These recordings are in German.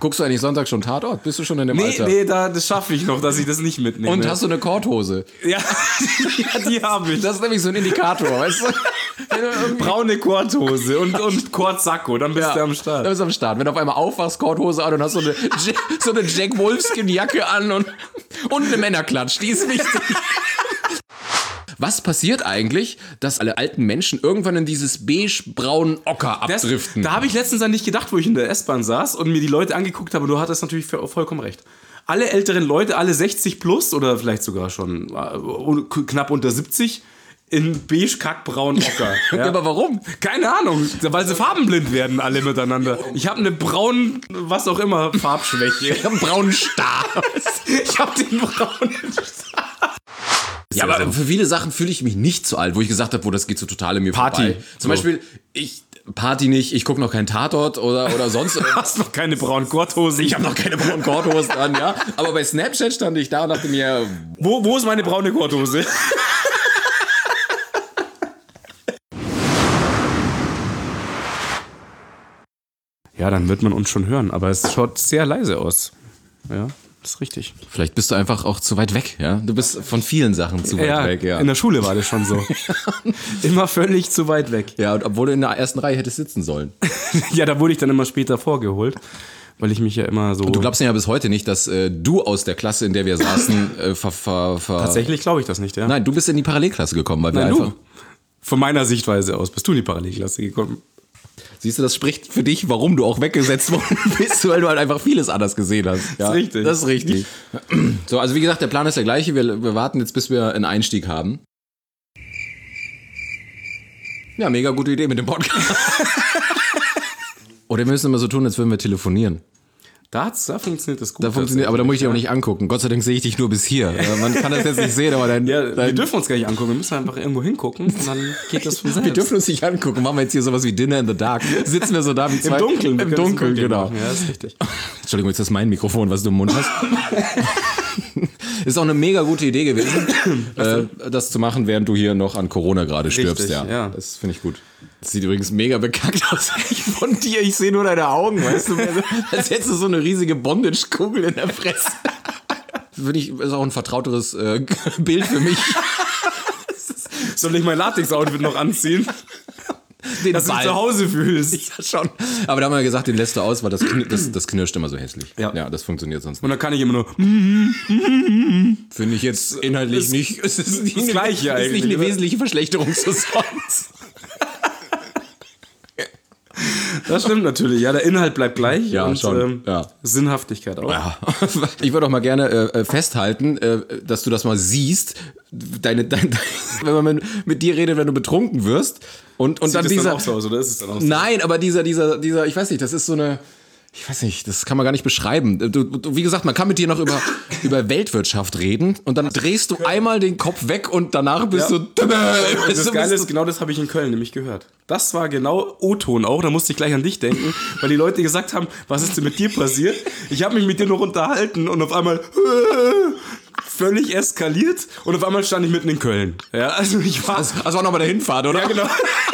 Guckst du eigentlich Sonntag schon Tatort? Bist du schon in dem Alter? Nee, das schaffe ich noch, dass ich das nicht mitnehme. Und hast du eine Korthose? Ja, die habe ich. Das ist nämlich so ein Indikator, weißt du? Braune Korthose und Kortsacko, dann bist du am Start. Dann bist du am Start. Wenn du auf einmal aufwachst, Korthose an und hast so eine Jack Wolfskin-Jacke an und eine Männerklatsch, die ist wichtig. Was passiert eigentlich, dass alle alten Menschen irgendwann in dieses beige-braunen Ocker abdriften? Da habe ich letztens an dich gedacht, wo ich in der S-Bahn saß und mir die Leute angeguckt habe. Und du hattest natürlich vollkommen recht. Alle älteren Leute, alle 60 plus oder vielleicht sogar schon knapp unter 70, in beige-kackbraun Ocker. Ja, aber warum? Keine Ahnung, weil sie farbenblind werden alle miteinander. Ich habe eine braun, was auch immer, Farbschwäche. Ich habe einen braunen Star. Ich habe den braunen Star. Ja, aber für viele Sachen fühle ich mich nicht so alt, wo ich gesagt habe, das geht so total in mir vorbei. Zum Beispiel, Party nicht, ich gucke noch keinen Tatort oder sonst irgendwas. Du hast noch keine braunen Korthosen. Ich habe noch keine braunen Korthosen an, ja. Aber bei Snapchat stand ich da und dachte mir, wo ist meine braune Korthose? Ja, dann wird man uns schon hören, aber es schaut sehr leise aus. Ja, das ist richtig. Vielleicht bist du einfach auch zu weit weg, ja? Du bist von vielen Sachen zu weit weg, ja. In der Schule war das schon so. Immer völlig zu weit weg. Ja, und obwohl du in der ersten Reihe hättest sitzen sollen. Ja, da wurde ich dann immer später vorgeholt, weil ich mich ja immer so... Und du glaubst ja bis heute nicht, dass du aus der Klasse, in der wir saßen, Tatsächlich glaube ich das nicht, ja. Nein, du bist in die Parallelklasse gekommen, weil wir einfach... Du. Von meiner Sichtweise aus bist du in die Parallelklasse gekommen. Siehst du, das spricht für dich, warum du auch weggesetzt worden bist, weil du halt einfach vieles anders gesehen hast. Ja, das ist richtig. Das ist richtig. So, also wie gesagt, der Plan ist der gleiche. Wir warten jetzt, bis wir einen Einstieg haben. Ja, mega gute Idee mit dem Podcast. Oder wir müssen immer so tun, als würden wir telefonieren. Da funktioniert das gut. Da funktioniert, aber da muss ich dich auch nicht angucken. Gott sei Dank sehe ich dich nur bis hier. Man kann das jetzt nicht sehen, aber wir dürfen uns gar nicht angucken. Wir müssen einfach irgendwo hingucken und dann geht das von selbst. Wir dürfen uns nicht angucken. Machen wir jetzt hier sowas wie Dinner in the Dark. Sitzen wir so da wie zwei... Im Dunkeln. Im Dunkeln, genau. Ja, das ist richtig. Entschuldigung, jetzt ist das mein Mikrofon, was du im Mund hast. Ist auch eine mega gute Idee gewesen, das zu machen, während du hier noch an Corona gerade stirbst. Richtig, ja. Das finde ich gut. Das sieht übrigens mega bekackt aus von dir. Ich sehe nur deine Augen, weißt du? Als hättest du so eine riesige Bondage-Kugel in der Fresse. Ist auch ein vertrauteres Bild für mich. Soll ich mein Latex-Outfit noch anziehen? Dass du dich zu Hause fühlst. Ja, schon. Aber da haben wir gesagt, den lässt du aus, weil das knirscht immer so hässlich. Ja, das funktioniert sonst nicht. Und dann kann ich immer nur... Finde ich jetzt inhaltlich nicht... Es ist nicht das Gleiche eigentlich. Es ist nicht eine wesentliche Verschlechterung zu sonst. Das stimmt natürlich. Ja, der Inhalt bleibt gleich. Ja, und, schon. Sinnhaftigkeit auch. Ja. Ich würde auch mal gerne festhalten, dass du das mal siehst, wenn man mit dir redet, wenn du betrunken wirst. Und sieht dann das dieser... dann auch so aus, oder ist es dann auch so? Nein, aber dieser, ich weiß nicht, das ist so eine... Ich weiß nicht, das kann man gar nicht beschreiben. Du, wie gesagt, man kann mit dir noch über Weltwirtschaft reden und dann drehst du einmal den Kopf weg und danach bist du... Das Geile ist, genau das habe ich in Köln nämlich gehört. Das war genau O-Ton auch, da musste ich gleich an dich denken, weil die Leute gesagt haben, was ist denn mit dir passiert? Ich habe mich mit dir noch unterhalten und auf einmal... völlig eskaliert und auf einmal stand ich mitten in Köln. Ja, also ich war... Das war noch bei der Hinfahrt, oder? Ja, genau.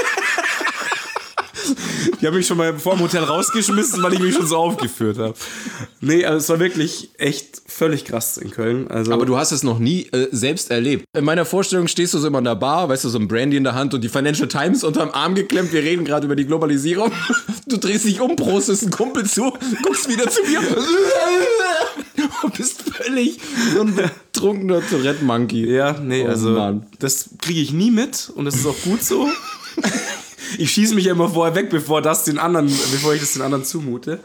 Die haben mich schon mal vor dem Hotel rausgeschmissen, weil ich mich schon so aufgeführt habe. Nee, also es war wirklich echt völlig krass in Köln. Also aber du hast es noch nie selbst erlebt. In meiner Vorstellung stehst du so immer in der Bar, weißt du, so ein Brandy in der Hand und die Financial Times unterm Arm geklemmt. Wir reden gerade über die Globalisierung. Du drehst dich um, prostest einen Kumpel zu, guckst wieder zu mir und bist völlig so ein betrunkener Tourette-Monkey. Ja, nee, das kriege ich nie mit und das ist auch gut so. Ich schieße mich ja immer vorher weg, bevor ich das den anderen zumute.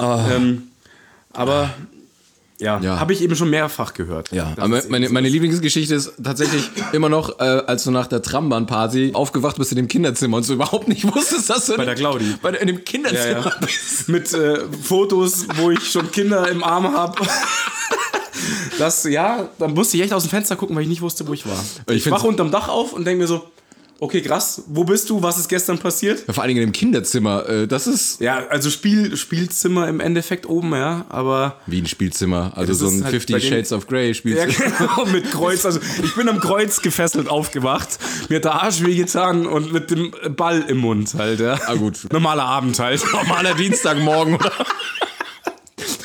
Aber habe ich eben schon mehrfach gehört. Ja, aber meine Lieblingsgeschichte ist tatsächlich immer noch, als du nach der Trambahnparty aufgewacht bist in dem Kinderzimmer und du überhaupt nicht wusstest, dass du bei der Claudi in dem Kinderzimmer bist. Mit Fotos, wo ich schon Kinder im Arm habe. Dann musste ich echt aus dem Fenster gucken, weil ich nicht wusste, wo ich war. Ich wache unterm Dach auf und denke mir so, okay, krass, wo bist du? Was ist gestern passiert? Ja, vor allen Dingen im Kinderzimmer, das ist... Ja, also Spielzimmer im Endeffekt oben, ja, aber... Wie ein Spielzimmer, also so ein halt 50 Shades of Grey Spielzimmer. Ja, genau, mit Kreuz, also ich bin am Kreuz gefesselt aufgewacht, mir hat der Arsch wehgetan und mit dem Ball im Mund halt, ja. Ah gut. Normaler Abend halt. Normaler Dienstagmorgen, oder?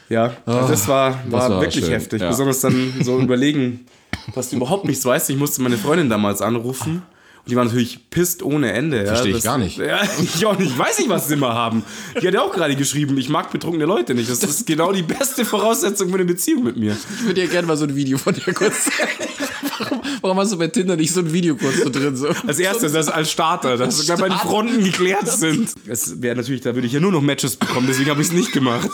Ja, das war wirklich schön. heftig. Ja. Besonders dann so überlegen, dass du überhaupt nichts weißt. Ich musste meine Freundin damals anrufen. Und die war natürlich pisst ohne Ende. Verstehe ich gar nicht. Ja, ich auch nicht. Ich weiß nicht, was sie immer haben. Die hat ja auch gerade geschrieben, ich mag betrunkene Leute nicht. Das ist genau die beste Voraussetzung für eine Beziehung mit mir. Ich würde dir gerne mal so ein Video von dir kurz zeigen. Warum hast du bei Tinder nicht so ein Video kurz so drin? So? Als erstes, das als Starter, dass sogar meine Fronten geklärt sind. Das wäre natürlich, da würde ich ja nur noch Matches bekommen, deswegen habe ich es nicht gemacht.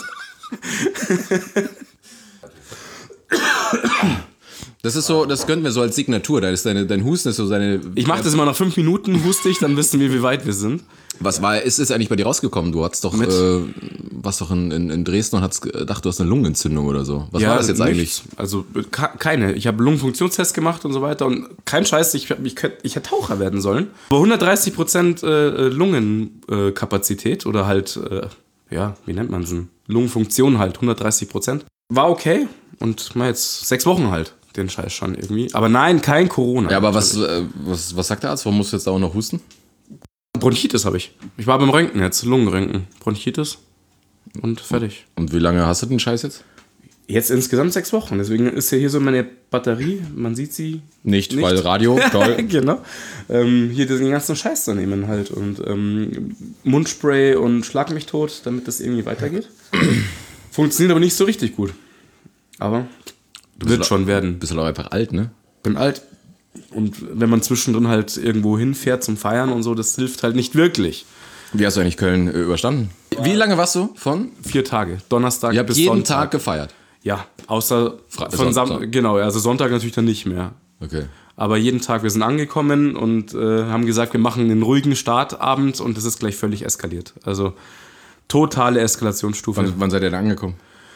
Das ist so, das gönnen wir so als Signatur. Da ist dein Husten ist so seine. Ich mache das immer nach 5 Minuten, huste ich, dann wissen wir, wie weit wir sind. Was war, ist eigentlich bei dir rausgekommen? Du hast doch, warst doch in Dresden und hast gedacht, du hast eine Lungenentzündung oder so. Was war das jetzt eigentlich? Also keine. Ich habe Lungenfunktionstest gemacht und so weiter und kein Scheiß, ich hätte Taucher werden sollen. Aber 130% Lungenkapazität oder halt, wie nennt man es? Lungenfunktion halt, 130%. War okay und mal jetzt 6 Wochen halt. Den Scheiß schon irgendwie. Aber nein, kein Corona. Ja, aber was sagt der Arzt? Warum musst du jetzt da auch noch husten? Bronchitis habe ich. Ich war beim Röntgen jetzt, Lungenröntgen. Bronchitis und fertig. Und wie lange hast du den Scheiß jetzt? Jetzt insgesamt 6 Wochen. Deswegen ist ja hier so meine Batterie. Man sieht sie nicht. Weil Radio, toll. Genau. Hier den ganzen Scheiß zu nehmen halt. Und Mundspray und Schlag mich tot, damit das irgendwie weitergeht. Funktioniert aber nicht so richtig gut. Aber wird schon werden. Bist du auch einfach alt, ne? Bin alt. Und wenn man zwischendrin halt irgendwo hinfährt zum Feiern und so, das hilft halt nicht wirklich. Wie hast du eigentlich Köln überstanden? Wie lange warst du von? 4 Tage. Donnerstag Ihr habt bis jeden Sonntag. Tag gefeiert? Ja, außer von Sonntag. Genau, also Sonntag natürlich dann nicht mehr. Okay. Aber jeden Tag, wir sind angekommen und haben gesagt, wir machen einen ruhigen Startabend und das ist gleich völlig eskaliert. Also totale Eskalationsstufe. Wann seid ihr da angekommen?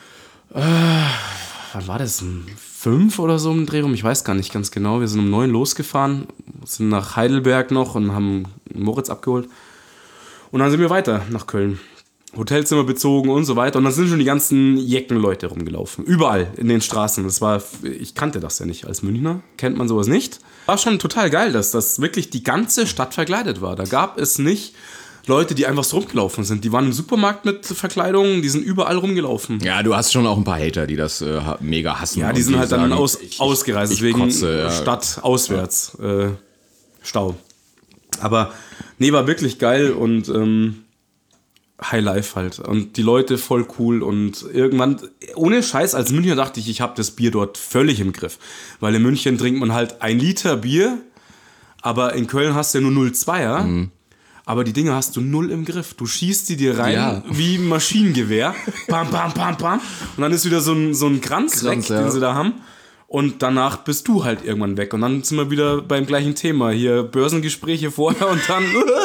Wann war das? 5 oder so im Dreh rum? Ich weiß gar nicht ganz genau. Wir sind um 9 losgefahren, sind nach Heidelberg noch und haben Moritz abgeholt. Und dann sind wir weiter nach Köln. Hotelzimmer bezogen und so weiter. Und dann sind schon die ganzen Jeckenleute rumgelaufen. Überall in den Straßen. Ich kannte das ja nicht als Münchner. Kennt man sowas nicht. War schon total geil, dass das wirklich die ganze Stadt verkleidet war. Da gab es nicht Leute, die einfach so rumgelaufen sind. Die waren im Supermarkt mit Verkleidungen, die sind überall rumgelaufen. Ja, du hast schon auch ein paar Hater, die das mega hassen. Ja, die sind halt sagen, dann ausgereist, deswegen kotze, Stadt auswärts Stau. Aber nee, war wirklich geil und Highlife halt. Und die Leute voll cool und irgendwann, ohne Scheiß, als Münchner dachte ich habe das Bier dort völlig im Griff. Weil in München trinkt man halt 1 Liter Bier, aber in Köln hast du ja nur 0,2er. Mhm. Aber die Dinge hast du 0 im Griff. Du schießt die dir rein wie ein Maschinengewehr. Bam, bam, bam, bam. Und dann ist wieder so ein Kranz weg, den sie da haben. Und danach bist du halt irgendwann weg. Und dann sind wir wieder beim gleichen Thema. Hier Börsengespräche vorher und dann...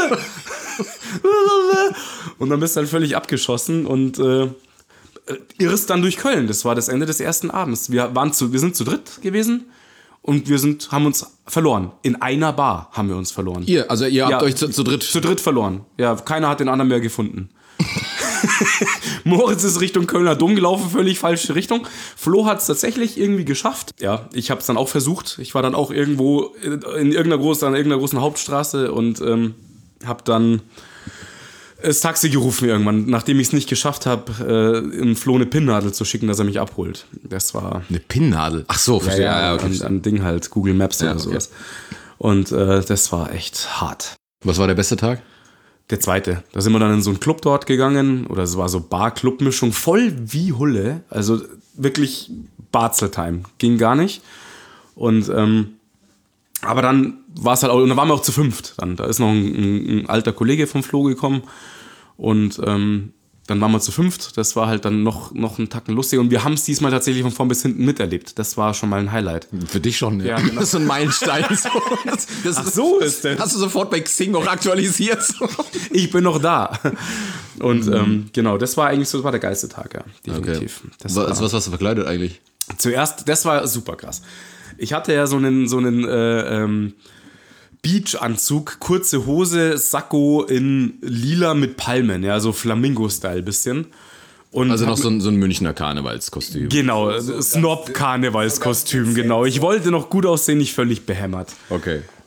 und dann bist du halt völlig abgeschossen und irrst dann durch Köln. Das war das Ende des ersten Abends. Wir sind zu dritt gewesen. Und haben uns verloren. In einer Bar haben wir uns verloren. Ihr habt euch zu dritt... Zu dritt verloren. Ja, keiner hat den anderen mehr gefunden. Moritz ist Richtung Kölner Dom gelaufen, völlig falsche Richtung. Flo hat es tatsächlich irgendwie geschafft. Ja, ich habe es dann auch versucht. Ich war dann auch irgendwo in irgendeiner großen Hauptstraße und habe dann das Taxi gerufen irgendwann, nachdem ich es nicht geschafft habe, im Flo eine Pinnnadel zu schicken, dass er mich abholt. Das war... Eine Pinnnadel? Ach so, verstehe. Ja, okay. Ein Ding halt, Google Maps oder sowas. Und das war echt hart. Was war der beste Tag? Der zweite. Da sind wir dann in so einen Club dort gegangen, oder es war so Bar-Club-Mischung, voll wie Hulle. Also wirklich Barzeltime. Ging gar nicht. Und aber dann war es halt auch, und da waren wir auch zu 5. Da ist noch ein alter Kollege vom Flo gekommen und dann waren wir zu 5. Das war halt dann noch einen Tacken lustig und wir haben es diesmal tatsächlich von vorn bis hinten miterlebt. Das war schon mal ein Highlight. Für dich schon, ja. Genau. Das ist so ein Meilenstein. So ist das. Hast du sofort bei Xing auch aktualisiert? Ich bin noch da. Und genau, das war eigentlich so, das war der geilste Tag, ja, definitiv. Okay. Was warst du verkleidet eigentlich? Zuerst, das war super krass. Ich hatte ja so einen Beach-Anzug, kurze Hose, Sakko in lila mit Palmen, ja, so Flamingo-Style bisschen. Und also noch so ein Münchner Karnevalskostüm. Genau, Snob-Karnevalskostüm, genau. Ich wollte noch gut aussehen, nicht völlig behämmert. Okay.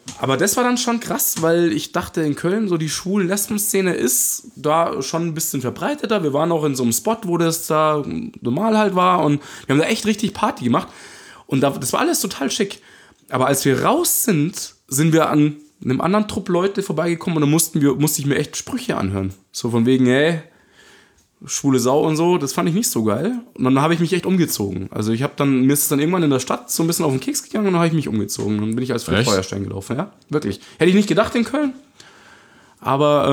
Aber das war dann schon krass, weil ich dachte, in Köln so die Schwul-Lesben-Szene ist da schon ein bisschen verbreiteter. Wir waren auch in so einem Spot, wo das da normal halt war und wir haben da echt richtig Party gemacht. Und das war alles total schick. Aber als wir raus sind wir an einem anderen Trupp Leute vorbeigekommen und dann musste ich mir echt Sprüche anhören. So von wegen, schwule Sau und so, das fand ich nicht so geil. Und dann habe ich mich echt umgezogen. Also mir ist es dann irgendwann in der Stadt so ein bisschen auf den Keks gegangen und dann habe ich mich umgezogen. Dann bin ich als Fred Feuerstein gelaufen, ja, wirklich. Hätte ich nicht gedacht in Köln, aber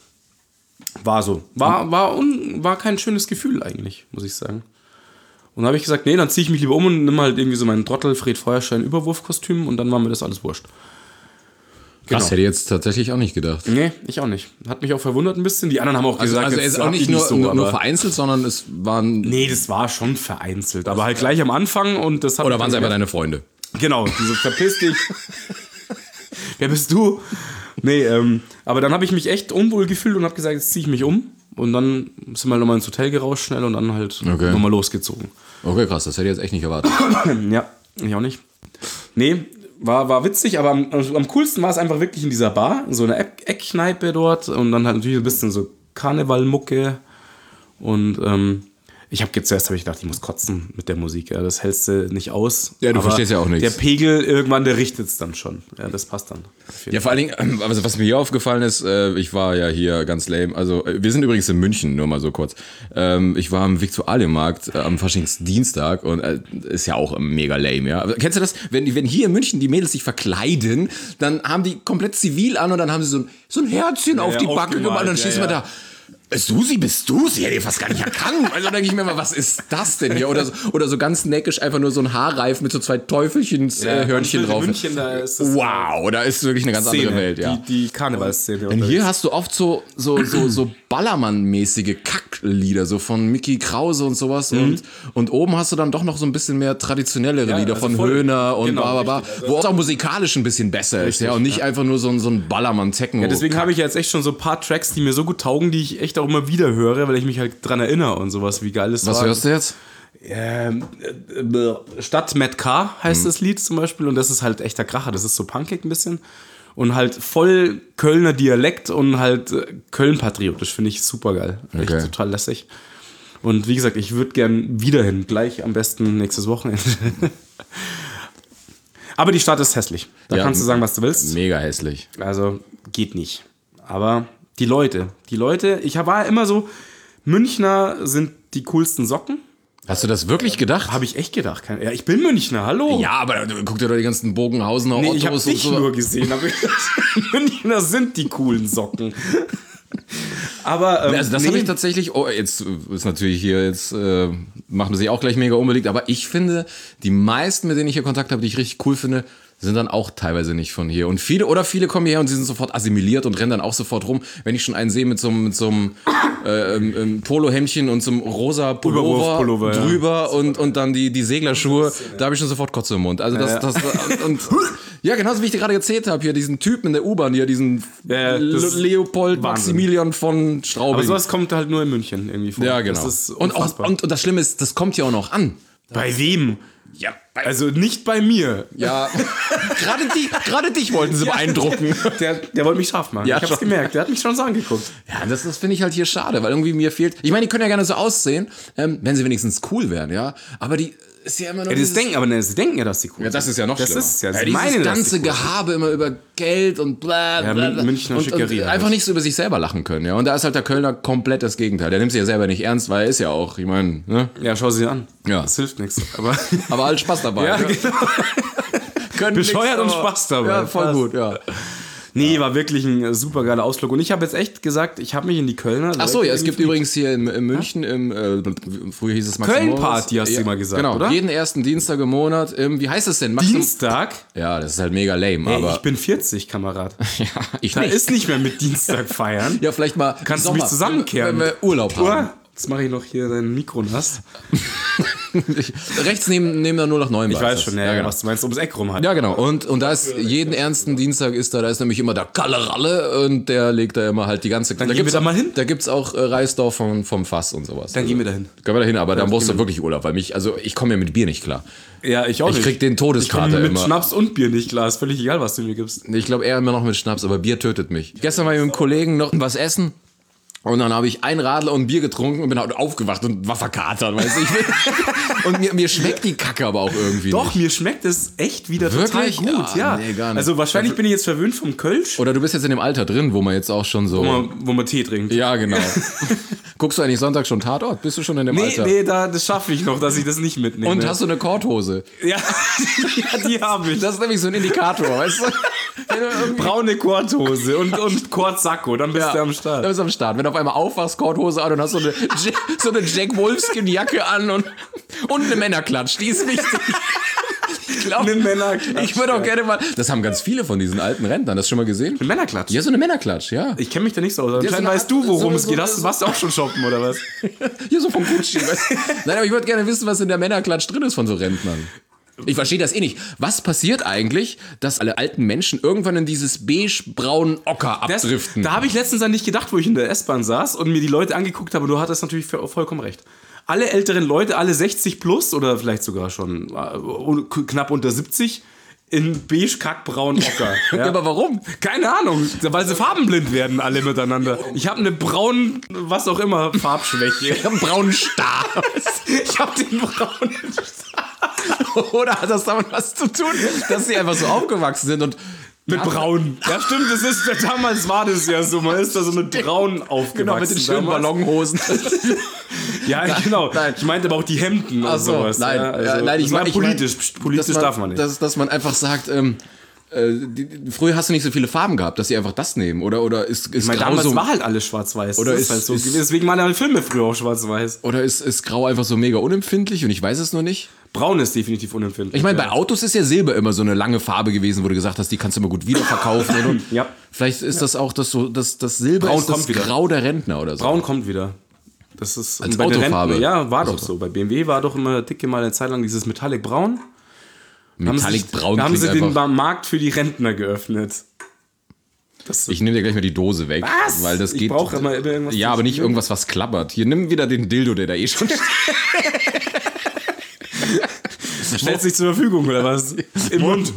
war so. War kein schönes Gefühl eigentlich, muss ich sagen. Und dann habe ich gesagt, nee, dann ziehe ich mich lieber um und nimm halt irgendwie so meinen Trottel Fred Feuerstein Überwurfkostüm und dann war mir das alles wurscht. Krass, hätte ich jetzt tatsächlich auch nicht gedacht. Nee, ich auch nicht. Hat mich auch verwundert ein bisschen. Die anderen haben auch gesagt, also er ist auch nicht nur vereinzelt, sondern es waren... Nee, das war schon vereinzelt. Aber halt gleich am Anfang und das hat... Oder waren es einfach deine Freunde? Genau, diese verpiss dich. Wer bist du? Nee, aber dann habe ich mich echt unwohl gefühlt und habe gesagt, jetzt ziehe ich mich um. Und dann sind wir halt nochmal ins Hotel gerauscht schnell und dann halt nochmal losgezogen. Okay, krass, das hätte ich jetzt echt nicht erwartet. Ja, ich auch nicht. Nee, war witzig, aber am coolsten war es einfach wirklich in dieser Bar, in so einer Eckkneipe dort und dann halt natürlich ein bisschen so Karnevalmucke und ich habe gedacht, ich muss kotzen mit der Musik, ja, das hältst du nicht aus. Ja, du verstehst ja auch nichts. Der Pegel irgendwann, der richtet es dann schon, ja, das passt dann. Ja, vor allen Dingen, also was mir hier aufgefallen ist, ich war ja hier ganz lame, also wir sind übrigens in München, nur mal so kurz. Ich war am Viktualienmarkt am Faschingsdienstag und ist ja auch mega lame, ja. Aber kennst du das, wenn hier in München die Mädels sich verkleiden, dann haben die komplett zivil an und dann haben sie so ein Herzchen auf die Backe gemacht und dann stehst du mal da. Bist du sie? Hätte ich fast gar nicht erkannt. Also denke ich mir mal, was ist das denn hier? Oder so ganz neckisch einfach nur so ein Haarreif mit so 2 Teufelchen-Hörnchen drauf. München, da ist das wow, da ist wirklich eine ganz andere Welt, ja. Die Karnevalsszene. Und hier hast du oft so Ballermann-mäßige Kacklieder, so von Mickey Krause und sowas. Und oben hast du dann doch noch so ein bisschen mehr traditionellere Lieder von Höhner und bla, wo auch musikalisch ein bisschen besser ist, ja. Und nicht einfach nur so ein Ballermann-Techno. Ja, deswegen habe ich jetzt echt schon so ein paar Tracks, die mir so gut taugen, die ich echt auch immer wieder höre, weil ich mich halt dran erinnere und sowas, wie geil es war. Was hörst du jetzt? Stadt Matt K. heißt das Lied zum Beispiel und das ist halt echter Kracher, das ist so punkig ein bisschen und halt voll Kölner Dialekt und halt Köln-patriotisch, finde ich super geil. Echt total lässig. Und wie gesagt, ich würde gern wieder hin, gleich am besten nächstes Wochenende. Aber die Stadt ist hässlich. Da kannst du sagen, was du willst. Mega hässlich. Also geht nicht. Aber die Leute, ich war immer so, Münchner sind die coolsten Socken. Hast du das wirklich gedacht? Habe ich echt gedacht. Ja, ich bin Münchner, hallo. Ja, aber guck dir doch die ganzen Bogenhausener Ottos ich habe dich so. Nur gesehen. Aber Münchner sind die coolen Socken. Aber also das habe ich tatsächlich, jetzt ist natürlich hier, jetzt machen wir sich auch gleich mega unbeliebt, aber ich finde, die meisten, mit denen ich hier Kontakt habe, die ich richtig cool finde, sind dann auch teilweise nicht von hier. Und viele kommen hierher und sie sind sofort assimiliert und rennen dann auch sofort rum. Wenn ich schon einen sehe mit so einem Polohemdchen und so einem rosa Pullover drüber und dann die Seglerschuhe, da habe ich schon sofort Kotze im Mund. Also und ja, genauso wie ich dir gerade erzählt habe, hier diesen Typen in der U-Bahn, hier diesen Leopold Maximilian von Straubing. Aber sowas kommt halt nur in München irgendwie vor. Ja, genau. Das ist und das Schlimme ist, das kommt ja auch noch an. Bei wem? Ja, also nicht bei mir. Ja, gerade dich wollten sie beeindrucken. Der wollte mich scharf machen. Ja, ich hab's gemerkt, der hat mich schon so angeguckt. Ja, das finde ich halt hier schade, weil irgendwie mir fehlt... Ich meine, die können ja gerne so aussehen, wenn sie wenigstens cool wären, ja. Aber die ist ja immer noch... Ja, sie denken ja, dass sie cool sind. Ja, das ist ja noch schlimmer. Das ist ja, dieses ganze Gehabe immer über Geld und bla bla bla. Münchner Schickeria. Und einfach nicht so über sich selber lachen können, ja. Und da ist halt der Kölner komplett das Gegenteil. Der nimmt sich ja selber nicht ernst, weil er ist ja auch, ich meine... Ne? Ja, schau sie an. Ja. Das hilft nichts. Aber halt Spaß dabei. Ja, genau. Bescheuert und Spaß dabei. Ja, voll gut, ja. Nee, war wirklich ein super geiler Ausflug. Und ich habe jetzt echt gesagt, ich habe mich in die Kölner... Ach so, ja, es gibt übrigens hier in München, früher hieß es Maximum. Köln-Party hast du mal gesagt, genau, oder? Jeden ersten Dienstag im Monat. Wie heißt es denn? Dienstag? Ja, das ist halt mega lame, Hey, aber... ich bin 40, Kamerad. Ja, ich da nicht. ist nicht mehr mit Dienstag feiern. Ja, vielleicht mal... Kannst du mich zusammenkehren? Wenn wir Urlaub haben. Jetzt mache ich noch hier dein Mikro nass. Rechts neben der 089. Ich weiß schon, ja, genau. was du meinst, ums Eck rum halt. Ja, genau. Und da ist jeden ernsten Dienstag da ist nämlich immer der Kalle Ralle und der legt da immer halt die ganze... Dann gehen wir da mal hin. Da gibt's auch Reisdorf vom Fass und sowas. Dann gehen wir da hin. Können wir da hin, aber dann brauchst du wirklich Urlaub, weil ich komme ja mit Bier nicht klar. Ja, ich auch nicht. Ich krieg den Todeskater ich komm mit immer. Schnaps und Bier nicht klar, ist völlig egal, was du mir gibst. Ich glaube eher immer noch mit Schnaps, aber Bier tötet mich. Gestern war ich mit einem Kollegen noch was essen. Und dann habe ich ein Radler und ein Bier getrunken und bin halt aufgewacht und war verkatert, weißt du. Und mir schmeckt die Kacke aber auch irgendwie Doch, nicht. mir schmeckt es echt wieder Wirklich? total gut, ja. Nee, gar nicht. Also wahrscheinlich bin ich jetzt verwöhnt vom Kölsch, Oder du bist jetzt in dem Alter drin, wo man jetzt auch schon so... wo man Tee trinkt. Ja, genau. Guckst du eigentlich Sonntag schon Tatort? Bist du schon in dem Alter? Nee, das schaffe ich noch, dass ich das nicht mitnehme. Und hast du eine Korthose? Ja, ja, die habe ich. Das ist nämlich so ein Indikator, weißt du? Braune Korthose und Kortsacko, dann bist du am Start. Dann bist du am Start. Wenn du auf einmal aufwachst, Korthose an und hast so eine Jack Wolfskin-Jacke an und eine Männerklatsch, die ist wichtig. Eine Männerklatsch. Ich würde auch gerne mal... Das haben ganz viele von diesen alten Rentnern. Hast du schon mal gesehen? Eine Männerklatsch? Ja, so eine Männerklatsch, ja. Ich kenne mich da nicht so aus. Anscheinend so eine weißt du, worum es geht. so- Warst du auch schon shoppen, oder was? Hier so von Gucci. Weißt du? Nein, aber ich würde gerne wissen, was in der Männerklatsch drin ist von so Rentnern. Ich verstehe das eh nicht. Was passiert eigentlich, dass alle alten Menschen irgendwann in dieses beige-braun Ocker abdriften? Da habe ich letztens an dich gedacht, wo ich in der S-Bahn saß und mir die Leute angeguckt habe. Und du hattest natürlich vollkommen recht. Alle älteren Leute, alle 60 plus oder vielleicht sogar schon knapp unter 70, in beige-kackbraun Ocker. Ja, aber warum? Keine Ahnung, weil sie farbenblind werden alle miteinander. Ich habe eine braun, was auch immer, Farbschwäche. Ich habe einen braunen Star. Ich habe den braunen Oder hat das damit was zu tun, dass sie einfach so aufgewachsen sind und mit braun. Ja, stimmt, damals war das ja so. Man ist da so mit braun aufgewachsen. genau mit den schönen damals. Ballonhosen. Ja, genau. Nein. Ich meinte aber auch die Hemden und so, sowas. nein, ja, ja, nein, ich das war mein- politisch dass darf man nicht. Dass man einfach sagt, früher hast du nicht so viele Farben gehabt, dass sie einfach das nehmen. Oder ist Ich meine, Grau damals so, war halt alles schwarz-weiß. Oder das ist- halt so ist- gewesen. Deswegen waren alle Filme früher auch schwarz-weiß. oder ist Grau einfach so mega unempfindlich und ich weiß es nur nicht? Braun ist definitiv unempfindlich. Ich meine, bei Autos ist ja Silber immer so eine lange Farbe gewesen, wo du gesagt hast, die kannst du immer gut wiederverkaufen. Und Ja. Vielleicht ist das auch das Silber Braun ist das kommt wieder. Grau der Rentner oder so. Braun kommt wieder. Das ist Als bei den Autofarbe. Renten, ja, war doch so. Bei BMW war doch immer dicke mal eine Zeit lang dieses Metallic Braun. Metallic Braun Da haben klingt sie den einfach... Markt für die Rentner geöffnet. Ich nehme dir gleich mal die Dose weg. Was? Weil das Ich geht... brauche immer irgendwas. Ja, aber nicht irgendwas, was klappert. Hier, nimm wieder den Dildo, der da eh schon steht. Stellt sich zur Verfügung, oder was? Im Mund.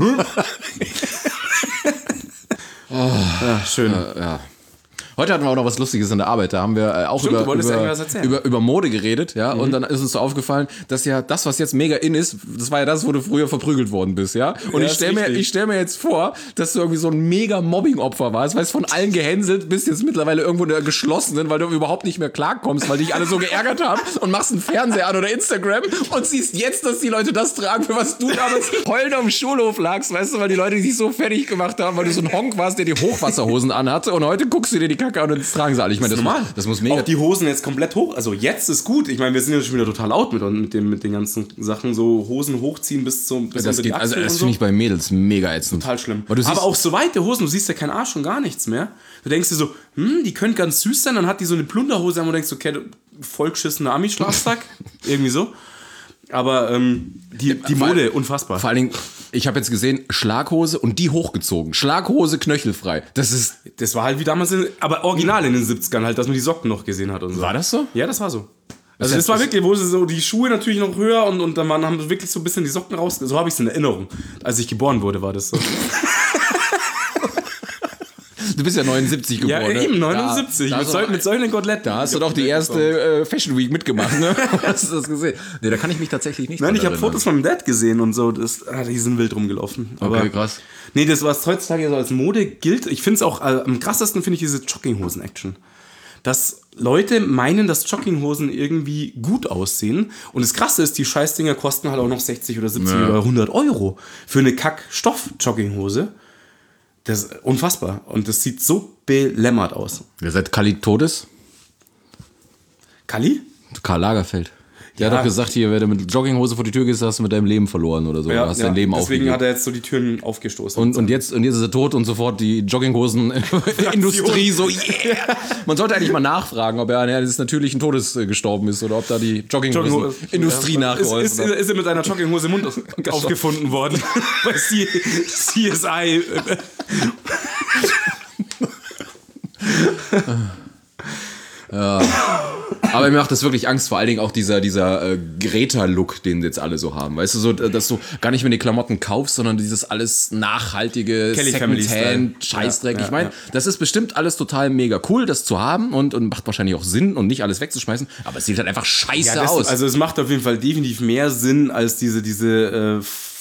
Ja, schön. Ja. Heute hatten wir auch noch was Lustiges in der Arbeit. Da haben wir auch Stimmt, du wolltest ja irgendwas erzählen. über Mode geredet, ja. Und dann ist uns so aufgefallen, dass ja das, was jetzt mega in ist, das war ja das, wo du früher verprügelt worden bist, ja. Und Ja, ich stell mir jetzt vor, dass du irgendwie so ein mega Mobbing-Opfer warst, weißt, von allen gehänselt, bist jetzt mittlerweile irgendwo in der geschlossenen, weil du überhaupt nicht mehr klarkommst, weil dich alle so geärgert haben und machst einen Fernseher an oder Instagram und siehst jetzt, dass die Leute das tragen, für was du damals heulend am Schulhof lagst, weißt du, weil die Leute dich so fertig gemacht haben, weil du so ein Honk warst, der die Hochwasserhosen anhatte und heute guckst du dir die Kacke an und das tragen sie alle. Ich meine, das muss mega... Auch die Hosen jetzt komplett hoch. Also jetzt ist gut. Ich meine, wir sind ja schon wieder total out mit den ganzen Sachen. So Hosen hochziehen bis unter das die geht, also Achseln das und finde ich bei Mädels mega ätzend. total schlimm. Weil du siehst, Aber auch so weite Hosen, du siehst ja keinen Arsch und gar nichts mehr. Du denkst dir so, die können ganz süß sein. Dann hat die so eine Plunderhose an und denkst, okay, vollgeschissener Ami-Schlafsack. Irgendwie so. Aber die Mode, unfassbar. vor allen Dingen, ich habe jetzt gesehen, Schlaghose und die hochgezogen. Schlaghose knöchelfrei. Das war halt wie damals, aber original in den 70ern halt, dass man die Socken noch gesehen hat und so. War das so? Ja, das war so. Also das war wirklich, wo sie so die Schuhe natürlich noch höher und dann haben sie wirklich so ein bisschen die Socken raus. So habe ich es in Erinnerung. Als ich geboren wurde, war das so. Du bist ja 79 geboren. Ja, eben, 79. Mit solchen Koteletten. Da hast du doch die erste Fashion Week mitgemacht, ne? Hast du das gesehen? Nee, da kann ich mich tatsächlich nicht Nein, ich habe dran Fotos von meinem Dad gesehen und so. Die sind wild rumgelaufen. Aber Okay, krass. Nee, das, was heutzutage so als Mode gilt, ich finde es auch, am krassesten finde ich diese Jogginghosen-Action. Dass Leute meinen, dass Jogginghosen irgendwie gut aussehen. Und das Krasse ist, die Scheißdinger kosten halt auch noch 60 oder 70 oder 100 Euro für eine Kack-Stoff-Jogginghose. Das ist unfassbar. Und das sieht so belämmert aus. Ihr seid Kali Todes? Kali? Karl Lagerfeld. Der hat doch gesagt, hier, wenn du mit Jogginghose vor die Tür gehst, hast du mit deinem Leben verloren oder so. Ja, du hast dein Leben deswegen aufgegeben. hat er jetzt so die Türen aufgestoßen. Und jetzt ist er tot und sofort die Jogginghosen-Industrie so, yeah. Man sollte eigentlich mal nachfragen, ob er an eines natürlichen Todes gestorben ist oder ob da die Jogginghosen-Industrie nachgeholfen hat. Ist er mit einer Jogginghose im Mund aufgefunden worden? Bei CSI. Ja. Aber mir macht das wirklich Angst, vor allen Dingen auch dieser Greta-Look, den jetzt alle so haben. Weißt du, so, dass du gar nicht mehr die Klamotten kaufst, sondern dieses alles nachhaltige Secondhand-Scheißdreck. Ich meine, das ist bestimmt alles total mega cool, das zu haben und macht wahrscheinlich auch Sinn und nicht alles wegzuschmeißen, aber es sieht halt einfach scheiße aus. Also es macht auf jeden Fall definitiv mehr Sinn als diese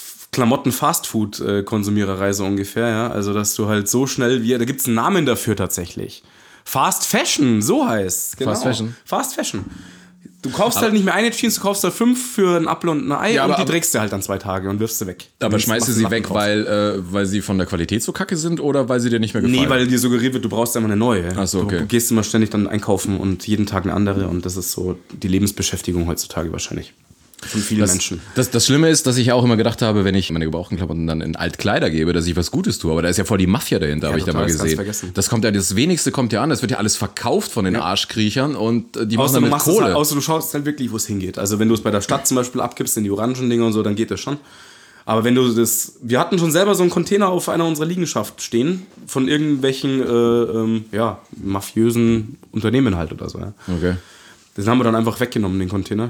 Klamotten-Fastfood-Konsumiererei so ungefähr, ja. Also dass du halt so schnell, da gibt es einen Namen dafür tatsächlich. Fast Fashion, so heißt. Genau. Fast Fashion. Du kaufst halt nicht mehr eine Jeans, du kaufst halt 5 für ein Apfel und ein Ei und die trägst du halt dann 2 Tage und wirfst sie weg. Aber schmeißt du sie weg, weil sie von der Qualität so kacke sind oder weil sie dir nicht mehr gefallen? Nee, weil dir suggeriert wird, du brauchst einfach eine neue. Ach so, okay. Du gehst immer ständig dann einkaufen und jeden Tag eine andere und das ist so die Lebensbeschäftigung heutzutage wahrscheinlich. Von vielen Menschen. Das Schlimme ist, dass ich auch immer gedacht habe, wenn ich meine gebrauchten Klamotten dann in Altkleider gebe, dass ich was Gutes tue. Aber da ist ja voll die Mafia dahinter, habe ich da mal gesehen. Das kommt ja, das Wenigste kommt ja an. Das wird ja alles verkauft von den Arschkriechern und die machen damit Kohle. Halt, außer du schaust halt wirklich, wo es hingeht. Also wenn du es bei der Stadt zum Beispiel abgibst, in die Orangendinger und so, dann geht das schon. Aber wenn du wir hatten schon selber so einen Container auf einer unserer Liegenschaft stehen, von irgendwelchen, mafiösen Unternehmen halt oder so. Ja. Okay. Den haben wir dann einfach weggenommen, den Container.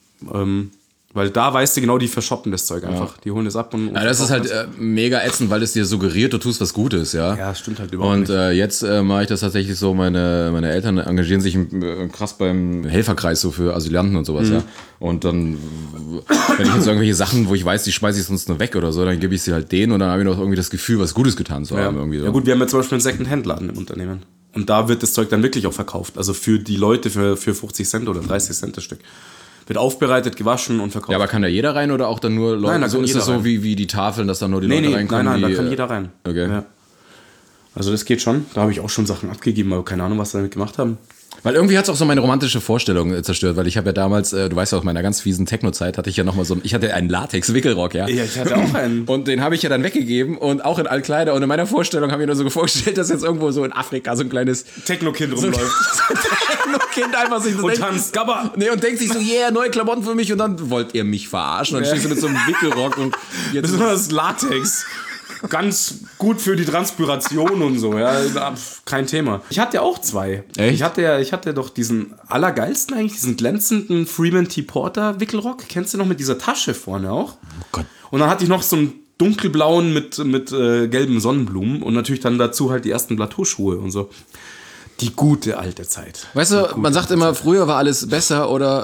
Weil da weißt du genau, die verschoppen das Zeug einfach. Ja. Die holen das ab und das ist halt mega ätzend, weil es dir suggeriert, du tust was Gutes, ja. Ja, das stimmt halt überhaupt nicht. Und jetzt mache ich das tatsächlich so, meine Eltern engagieren sich krass beim Helferkreis so für Asylanten und sowas, ja. Und dann, wenn ich jetzt irgendwelche Sachen, wo ich weiß, die schmeiße ich sonst nur weg oder so, dann gebe ich sie halt denen und dann habe ich noch irgendwie das Gefühl, was Gutes getan zu haben. Irgendwie so. Ja gut, wir haben ja zum Beispiel einen Second-Hand-Laden im Unternehmen. Und da wird das Zeug dann wirklich auch verkauft. Also für die Leute für 50 Cent oder 30 Cent das Stück. Wird aufbereitet, gewaschen und verkauft. Ja, aber kann da jeder rein oder auch dann nur Leute? Nein, da so ist das so wie die Tafeln, dass da nur die Leute reinkommen? Nein, da kann jeder rein. Okay. Ja. Also das geht schon. Da habe ich auch schon Sachen abgegeben, aber keine Ahnung, was sie damit gemacht haben. Weil irgendwie hat es auch so meine romantische Vorstellung zerstört, weil ich habe ja damals, du weißt ja, aus meiner ganz fiesen Techno-Zeit hatte ich ja nochmal ich hatte einen Latex-Wickelrock, ja. Ja, ich hatte auch einen. Und den habe ich ja dann weggegeben und auch in Altkleider und in meiner Vorstellung habe ich mir nur so vorgestellt, dass jetzt irgendwo so in Afrika so ein kleines Techno-Kind rumläuft. So ein Techno-Kind einfach sich so und tanzt, Gabba. Nee, und denkt sich so, yeah, neue Klamotten für mich und dann wollt ihr mich verarschen und dann stehst du mit so einem Wickelrock und jetzt besonders Latex. Ganz gut für die Transpiration und so, ja, kein Thema. Ich hatte ja auch 2. Echt? Ich hatte doch diesen allergeilsten eigentlich, diesen glänzenden Freeman T. Porter Wickelrock. Kennst du noch mit dieser Tasche vorne auch? Oh Gott. Und dann hatte ich noch so einen dunkelblauen mit gelben Sonnenblumen und natürlich dann dazu halt die ersten Plateauschuhe und so. Die gute alte Zeit. Weißt du, man sagt immer, früher war alles besser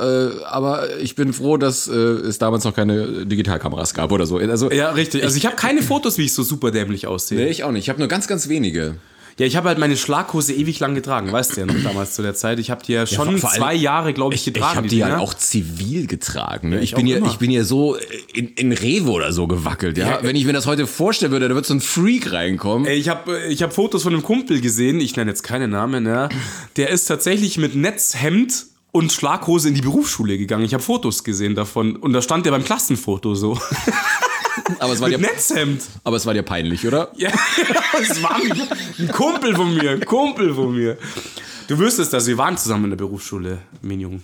aber ich bin froh, dass es damals noch keine Digitalkameras gab oder so. Also, ja, richtig. Also ich habe keine Fotos, wie ich so super dämlich aussehe. Nee, ich auch nicht. Ich habe nur ganz, ganz wenige. Ja, ich habe halt meine Schlaghose ewig lang getragen, weißt du ja noch damals zu der Zeit. Ich habe die ja schon 2 Jahre, glaube ich, getragen. Ich habe die ja auch zivil getragen. Ne? Ich bin ja so in Rewe oder so gewackelt. Ja? Wenn ich mir das heute vorstellen würde, da wird so ein Freak reinkommen. Ich hab Fotos von einem Kumpel gesehen, ich nenne jetzt keine Namen, ja. Der ist tatsächlich mit Netzhemd und Schlaghose in die Berufsschule gegangen. Ich habe Fotos gesehen davon und da stand der beim Klassenfoto so. Aber es war mit Netzhemd. Aber es war dir peinlich, oder? Ja, es war ein Kumpel von mir. Du wüsstest das, wir waren zusammen in der Berufsschule, mein Junge.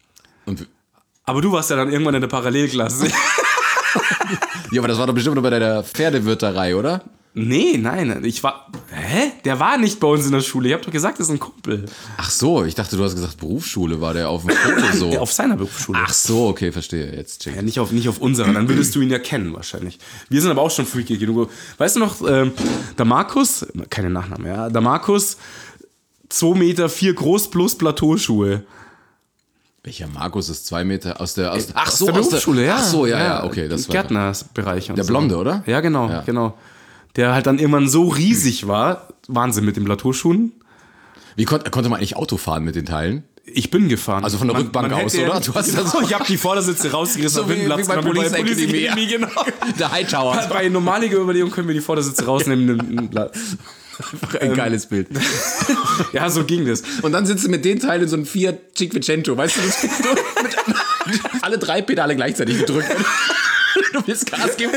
Aber du warst ja dann irgendwann in der Parallelklasse. Ja, aber das war doch bestimmt nur bei deiner Pferdewirterei, oder? Nee, nein, Der war nicht bei uns in der Schule. Ich hab doch gesagt, das ist ein Kumpel. Ach so, ich dachte, du hast gesagt, Berufsschule war der auf dem Foto so. Auf seiner Berufsschule. Ach so, okay, verstehe. Jetzt check. Ja, nicht auf unserer, dann würdest du ihn ja kennen wahrscheinlich. Wir sind aber auch schon freaky genug. Weißt du noch, der Markus, keine Nachname, ja, der Markus, 2,4 Meter groß plus Plateauschuhe. Welcher Markus ist 2 Meter aus der Berufsschule, ja. Ach so, ja, okay. Das war Gärtnersbereich. Der Blonde, oder? Ja, genau. Der halt dann irgendwann so riesig war. Wahnsinn mit den Plateauschuhen. Wie konnte man eigentlich Auto fahren mit den Teilen? Ich bin gefahren. Also von der Rückbank aus, oder? Du hast ich habe die Vordersitze rausgerissen so wie bei Police Academy, genau. Der Hightower. Bei normaliger Überlegung können wir die Vordersitze rausnehmen. Einfach ein geiles Bild. Ja, so ging das. Und dann sitzt du mit den Teilen in so einem Fiat Cinquecento, weißt du, das so mit alle 3 Pedale gleichzeitig gedrückt. Du willst Gas geben.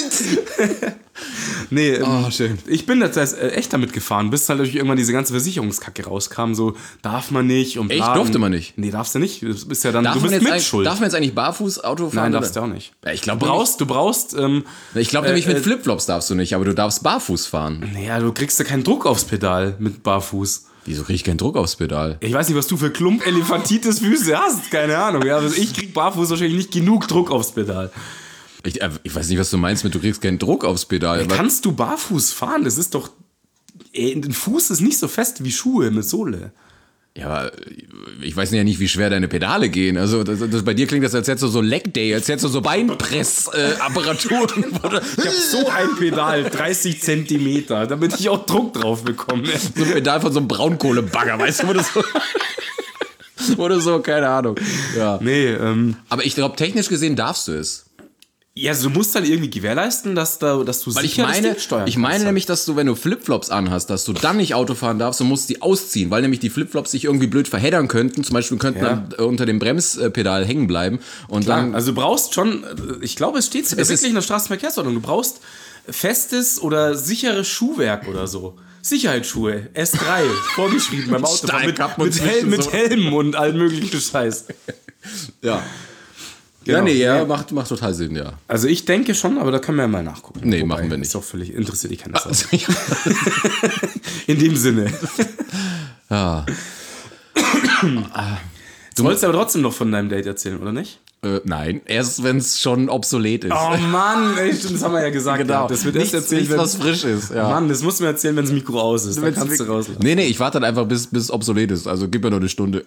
Nee, schön. ich bin jetzt echt damit gefahren, bis halt natürlich irgendwann diese ganze Versicherungskacke rauskam, so darf man nicht und Echt? Durfte man nicht? Nee, darfst du nicht. Du bist ja dann, Darf du man bist jetzt mitschuld. Darf man jetzt eigentlich barfuß Auto fahren? Nein, darfst du auch nicht. Ja, ich glaube, Du brauchst ich glaube nämlich mit Flipflops darfst du nicht, aber du darfst barfuß fahren. naja, du kriegst ja keinen Druck aufs Pedal mit barfuß. Wieso krieg ich keinen Druck aufs Pedal? Ich weiß nicht, was du für Klump-Elefantitis Füße hast, keine Ahnung. Ja, also ich krieg barfuß wahrscheinlich nicht genug Druck aufs Pedal. Ich weiß nicht, was du meinst mit, du kriegst keinen Druck aufs Pedal. Kannst du barfuß fahren? Das ist doch... Ein Fuß ist nicht so fest wie Schuhe mit Sohle. Ja, aber ich weiß ja nicht, wie schwer deine Pedale gehen. Also bei dir klingt das, als hättest du so Leg Day, als hättest du so Beinpress-Apparaturen. Ich habe so ein Pedal, 30 Zentimeter, damit ich auch Druck drauf bekomme. So ein Pedal von so einem Braunkohlebagger, weißt du, oder so, keine Ahnung. Ja. Nee, Aber ich glaube, technisch gesehen darfst du es. ja, also du musst dann irgendwie gewährleisten, dass du Weil sicher das Ding steuern ich meine kannst. nämlich, dass du, wenn du Flipflops anhast, dass du dann nicht Auto fahren darfst und musst die ausziehen, weil nämlich die Flipflops sich irgendwie blöd verheddern könnten. Zum Beispiel könnten dann unter dem Bremspedal hängen bleiben. Und dann, Also du brauchst schon, ich glaube, es steht wirklich in der Straßenverkehrsordnung, du brauchst festes oder sicheres Schuhwerk oder so. Sicherheitsschuhe, S3, vorgeschrieben beim Autofahren, mit Helm und allen möglichen Scheiß. ja. Genau. Ja, nee, macht total Sinn, ja. Also ich denke schon, aber da können wir ja mal nachgucken. Nee, machen wir nicht. Ist doch völlig, interessiert dich keiner. Also, ja. In dem Sinne. Ja. Du wolltest aber trotzdem noch von deinem Date erzählen, oder nicht? Nein, erst wenn es schon obsolet ist. Oh Mann, ey, stimmt, das haben wir ja gesagt. Genau. Ja. Das wird erst erzählt, nichts, was frisch ist. Ja. Mann, das musst du mir erzählen, wenn das Mikro aus ist. Dann kannst du rauslassen. Nee, ich warte dann einfach, bis obsolet ist. Also gib mir nur eine Stunde.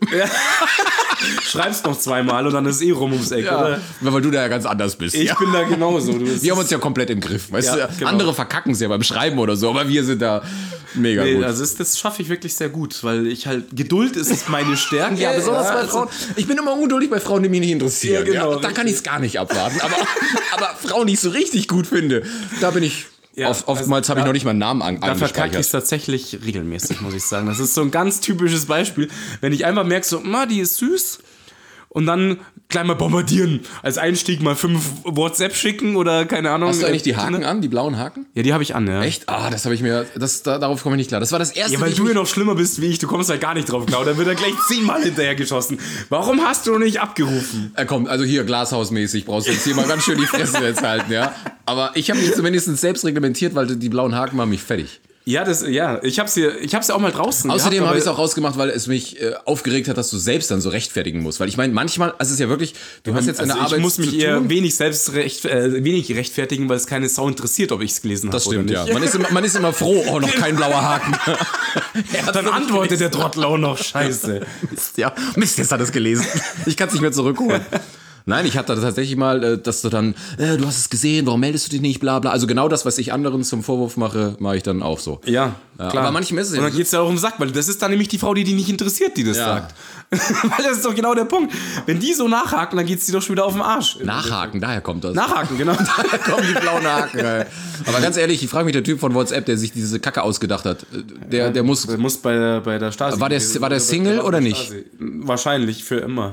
Schreib's noch zweimal und dann ist es rum ums Eck, oder? Weil du da ja ganz anders bist. Ich bin da genauso. Wir haben uns ja komplett im Griff. Weißt du, genau. Andere verkacken es ja beim Schreiben oder so, aber wir sind da mega gut. Also das schaffe ich wirklich sehr gut, weil ich halt, Geduld ist meine Stärke. Ja, besonders bei Frauen. Ich bin immer ungeduldig bei Frauen, die mich nicht interessieren. Ja, genau, da kann ich es gar nicht abwarten. Aber Frauen, die ich so richtig gut finde, da bin ich... Ja, oftmals habe ich noch nicht mal einen Namen Da verkacke ich es tatsächlich regelmäßig, muss ich sagen. Das ist so ein ganz typisches Beispiel. Wenn ich einfach merke, so, die ist süß und dann gleich mal bombardieren. Als Einstieg mal 5 WhatsApp schicken oder keine Ahnung. Hast du eigentlich die Haken an, die blauen Haken? Ja, die habe ich an, ja. Echt? Das habe ich mir, darauf komme ich nicht klar. Das war das erste. Ja, weil du ja noch schlimmer bist wie ich, du kommst halt gar nicht drauf klar. Dann wird er gleich 10-mal hinterher geschossen. Warum hast du noch nicht abgerufen? Komm, also hier Glashausmäßig brauchst du jetzt hier mal ganz schön die Fresse jetzt halten, ja. Aber ich habe mich zumindest selbst reglementiert, weil die blauen Haken machen mich fertig. Ja, ich hab's ja auch mal draußen Außerdem gehabt, habe ich es auch rausgemacht, weil es mich aufgeregt hat, dass du selbst dann so rechtfertigen musst. Weil ich meine, manchmal, also es ist ja wirklich, du hast jetzt in der Arbeit ich muss mich zu eher tun. wenig rechtfertigen, weil es keine Sau interessiert, ob ich es gelesen habe. Das stimmt, oder ja. nicht. Man ist immer froh, noch kein blauer Haken. Dann antwortet der Trottel auch noch Scheiße. Mist, jetzt hat er es gelesen. Ich kann es nicht mehr zurückholen. Nein, ich hatte tatsächlich mal, dass du dann, du hast es gesehen, warum meldest du dich nicht, bla bla. Also genau das, was ich anderen zum Vorwurf mache ich dann auch so. Ja, klar. Aber manchem ist es Und dann geht's ja auch um Sack, weil das ist dann nämlich die Frau, die nicht interessiert, die das sagt. Weil das ist doch genau der Punkt. Wenn die so nachhaken, dann geht's die doch schon wieder auf den Arsch. Nachhaken, daher kommt das. Nachhaken, genau. Daher kommen die blauen Haken. Ey. Aber ganz ehrlich, ich frage mich, der Typ von WhatsApp, der sich diese Kacke ausgedacht hat, der muss... Der muss bei der Stasi. War der Single oder nicht? Stasi. Wahrscheinlich, für immer.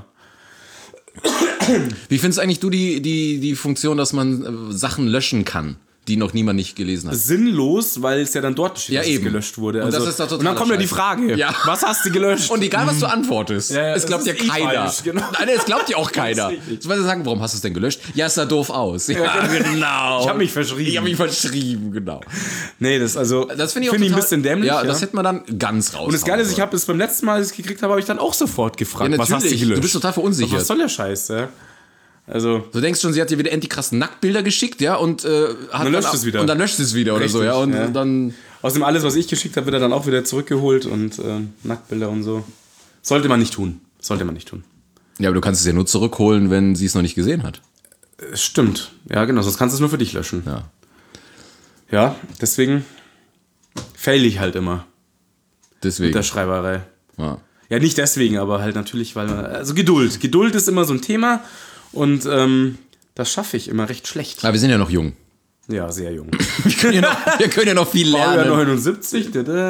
Wie findest eigentlich du die Funktion, dass man Sachen löschen kann, die noch niemand nicht gelesen hat? Sinnlos, weil es ja dann dort steht, Ja, dass es eben. gelöscht wurde. Und das ist doch total und dann kommt ja die scheiße. Frage, Ja. was hast du gelöscht? Und egal, was du antwortest, es glaubt ja das ist keiner. falsch, genau. Nein, es glaubt ja auch keiner. Du wirst sagen, warum hast du es denn gelöscht? Ja, es sah doof aus. Ja, genau. Ich habe mich verschrieben. Genau. Nee, das finde ich auch ein bisschen dämlich. Ja, das hätte man dann ganz raus. Und das Geile ist, ich habe es beim letzten Mal, als ich es gekriegt habe, habe ich dann auch sofort gefragt, Ja, was hast du natürlich. gelöscht? Du bist total verunsichert. Was soll der Scheiß, ja? Also, Du denkst schon, sie hat dir wieder endlich krassen Nacktbilder geschickt, ja, und dann löscht es wieder. Und dann löscht es wieder oder so, ja. Und ja. dann. außerdem alles, was ich geschickt habe, wird er dann auch wieder zurückgeholt und Nacktbilder und so. Sollte man nicht tun. Ja, aber du kannst es ja nur zurückholen, wenn sie es noch nicht gesehen hat. Stimmt. Ja, genau, sonst kannst du es nur für dich löschen. Ja. Ja, deswegen fail ich halt immer Deswegen. mit der Schreiberei. Ja. Ja, nicht deswegen, aber halt natürlich, weil also Geduld. Geduld ist immer so ein Thema und das schaffe ich immer recht schlecht. Aber wir sind ja noch jung. Ja, sehr jung. Wir können ja noch viel lernen. Baujahr 79.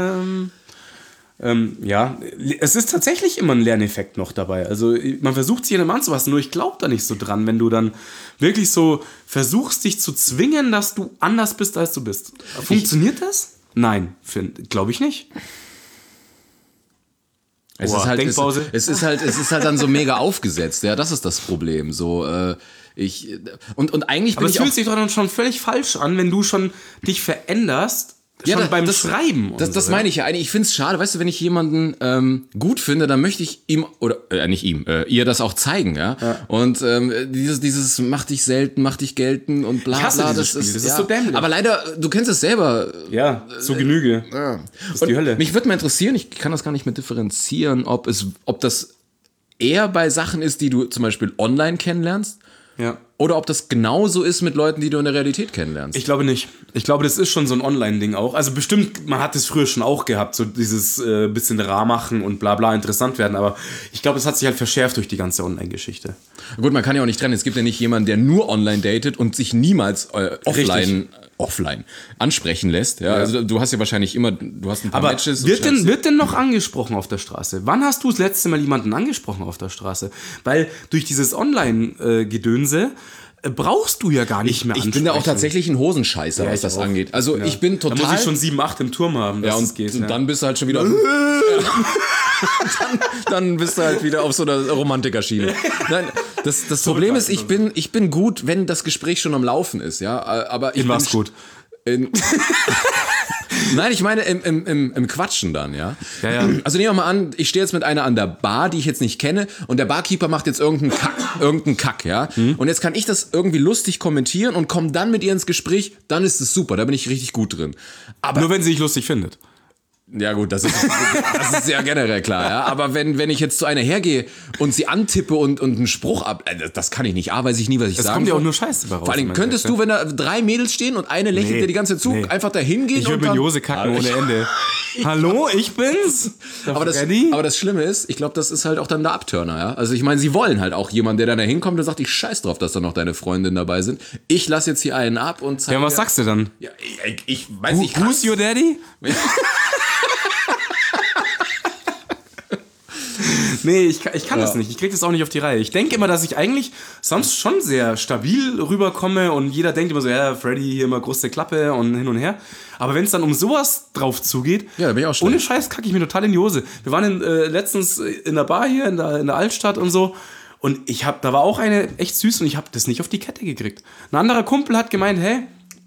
Ja, es ist tatsächlich immer ein Lerneffekt noch dabei. Also man versucht sich in einem anzupassen, nur ich glaube da nicht so dran, wenn du dann wirklich so versuchst, dich zu zwingen, dass du anders bist, als du bist. Funktioniert das? Nein, glaube ich nicht. Es ist halt dann so mega aufgesetzt, ja, das ist das Problem. So, und eigentlich Aber bin es ich auch. fühlt sich doch dann schon völlig falsch an, wenn du schon dich veränderst. Schon beim Schreiben. Das meine ich ja. Ich finde es schade, weißt du, wenn ich jemanden gut finde, dann möchte ich ihm, oder nicht ihm, ihr das auch zeigen, ja. Und dieses mach dich selten, mach dich gelten und bla bla. Das ist so dämlich. Aber leider, du kennst es selber. Ja, so Genüge. Ja. Das ist die Hölle. Mich würde mal interessieren, ich kann das gar nicht mehr differenzieren, ob das eher bei Sachen ist, die du zum Beispiel online kennenlernst. Ja. Oder ob das genauso ist mit Leuten, die du in der Realität kennenlernst. Ich glaube nicht. Ich glaube, das ist schon so ein Online-Ding auch. Also bestimmt, man hat es früher schon auch gehabt, so dieses bisschen rar machen und bla bla interessant werden. Aber ich glaube, es hat sich halt verschärft durch die ganze Online-Geschichte. Gut, man kann ja auch nicht trennen. Es gibt ja nicht jemanden, der nur online datet und sich niemals offline ansprechen lässt. Ja? Also du hast ja wahrscheinlich immer, du hast ein paar Matches. Wird denn noch angesprochen auf der Straße? Wann hast du das letzte Mal jemanden angesprochen auf der Straße? Weil durch dieses Online-Gedönse brauchst du ja gar nicht mehr ansprechen. Ich bin ja auch tatsächlich ein Hosenscheißer, was das angeht. Also ich bin total... Da muss ich schon 7, 8 im Turm haben, dass es geht. Und dann bist du halt schon wieder... dann bist du halt wieder auf so einer Romantikerschiene. Nein, das Problem ist, ich bin gut, wenn das Gespräch schon am Laufen ist, ja. Aber ich bin was gut. Nein, ich meine im Quatschen dann, ja? Ja. Also nehmen wir mal an, ich stehe jetzt mit einer an der Bar, die ich jetzt nicht kenne, und der Barkeeper macht jetzt irgendeinen Kack, ja? Und jetzt kann ich das irgendwie lustig kommentieren und komme dann mit ihr ins Gespräch, dann ist es super, da bin ich richtig gut drin. Aber nur wenn sie dich lustig findet. Ja gut, das ist ja generell klar, ja. Aber wenn ich jetzt zu einer hergehe und sie antippe und einen Spruch das kann ich nicht. Weiß ich nie, was ich sagen soll. Es kommt ja auch nur Scheiße bei raus. Vor allem könntest du, wenn da 3 Mädels stehen und eine lächelt dir die ganze Zeit zu, einfach da hingehen und würde mit Jose kacken ohne Ende. Hallo, ich bin's. Aber das Schlimme ist, ich glaube, das ist halt auch dann der Abturner, ja. Also ich meine, sie wollen halt auch jemanden, der dann da hinkommt und sagt, ich scheiß drauf, dass da noch deine Freundinnen dabei sind. Ich lass jetzt hier einen ab und zeige... Ja, was sagst du dann? Ja, ich weiß nicht. Who's your daddy? Nee, ich kann das nicht. Ich krieg das auch nicht auf die Reihe. Ich denke immer, dass ich eigentlich sonst schon sehr stabil rüberkomme und jeder denkt immer so, ja, Freddy hier immer große Klappe und hin und her. Aber wenn es dann um sowas drauf zugeht, ja, da bin ich auch schlecht. Ohne Scheiß kacke ich mir total in die Hose. Wir waren letztens in der Bar hier in der Altstadt und so und da war auch eine echt süß und ich habe das nicht auf die Kette gekriegt. Ein anderer Kumpel hat gemeint, hey,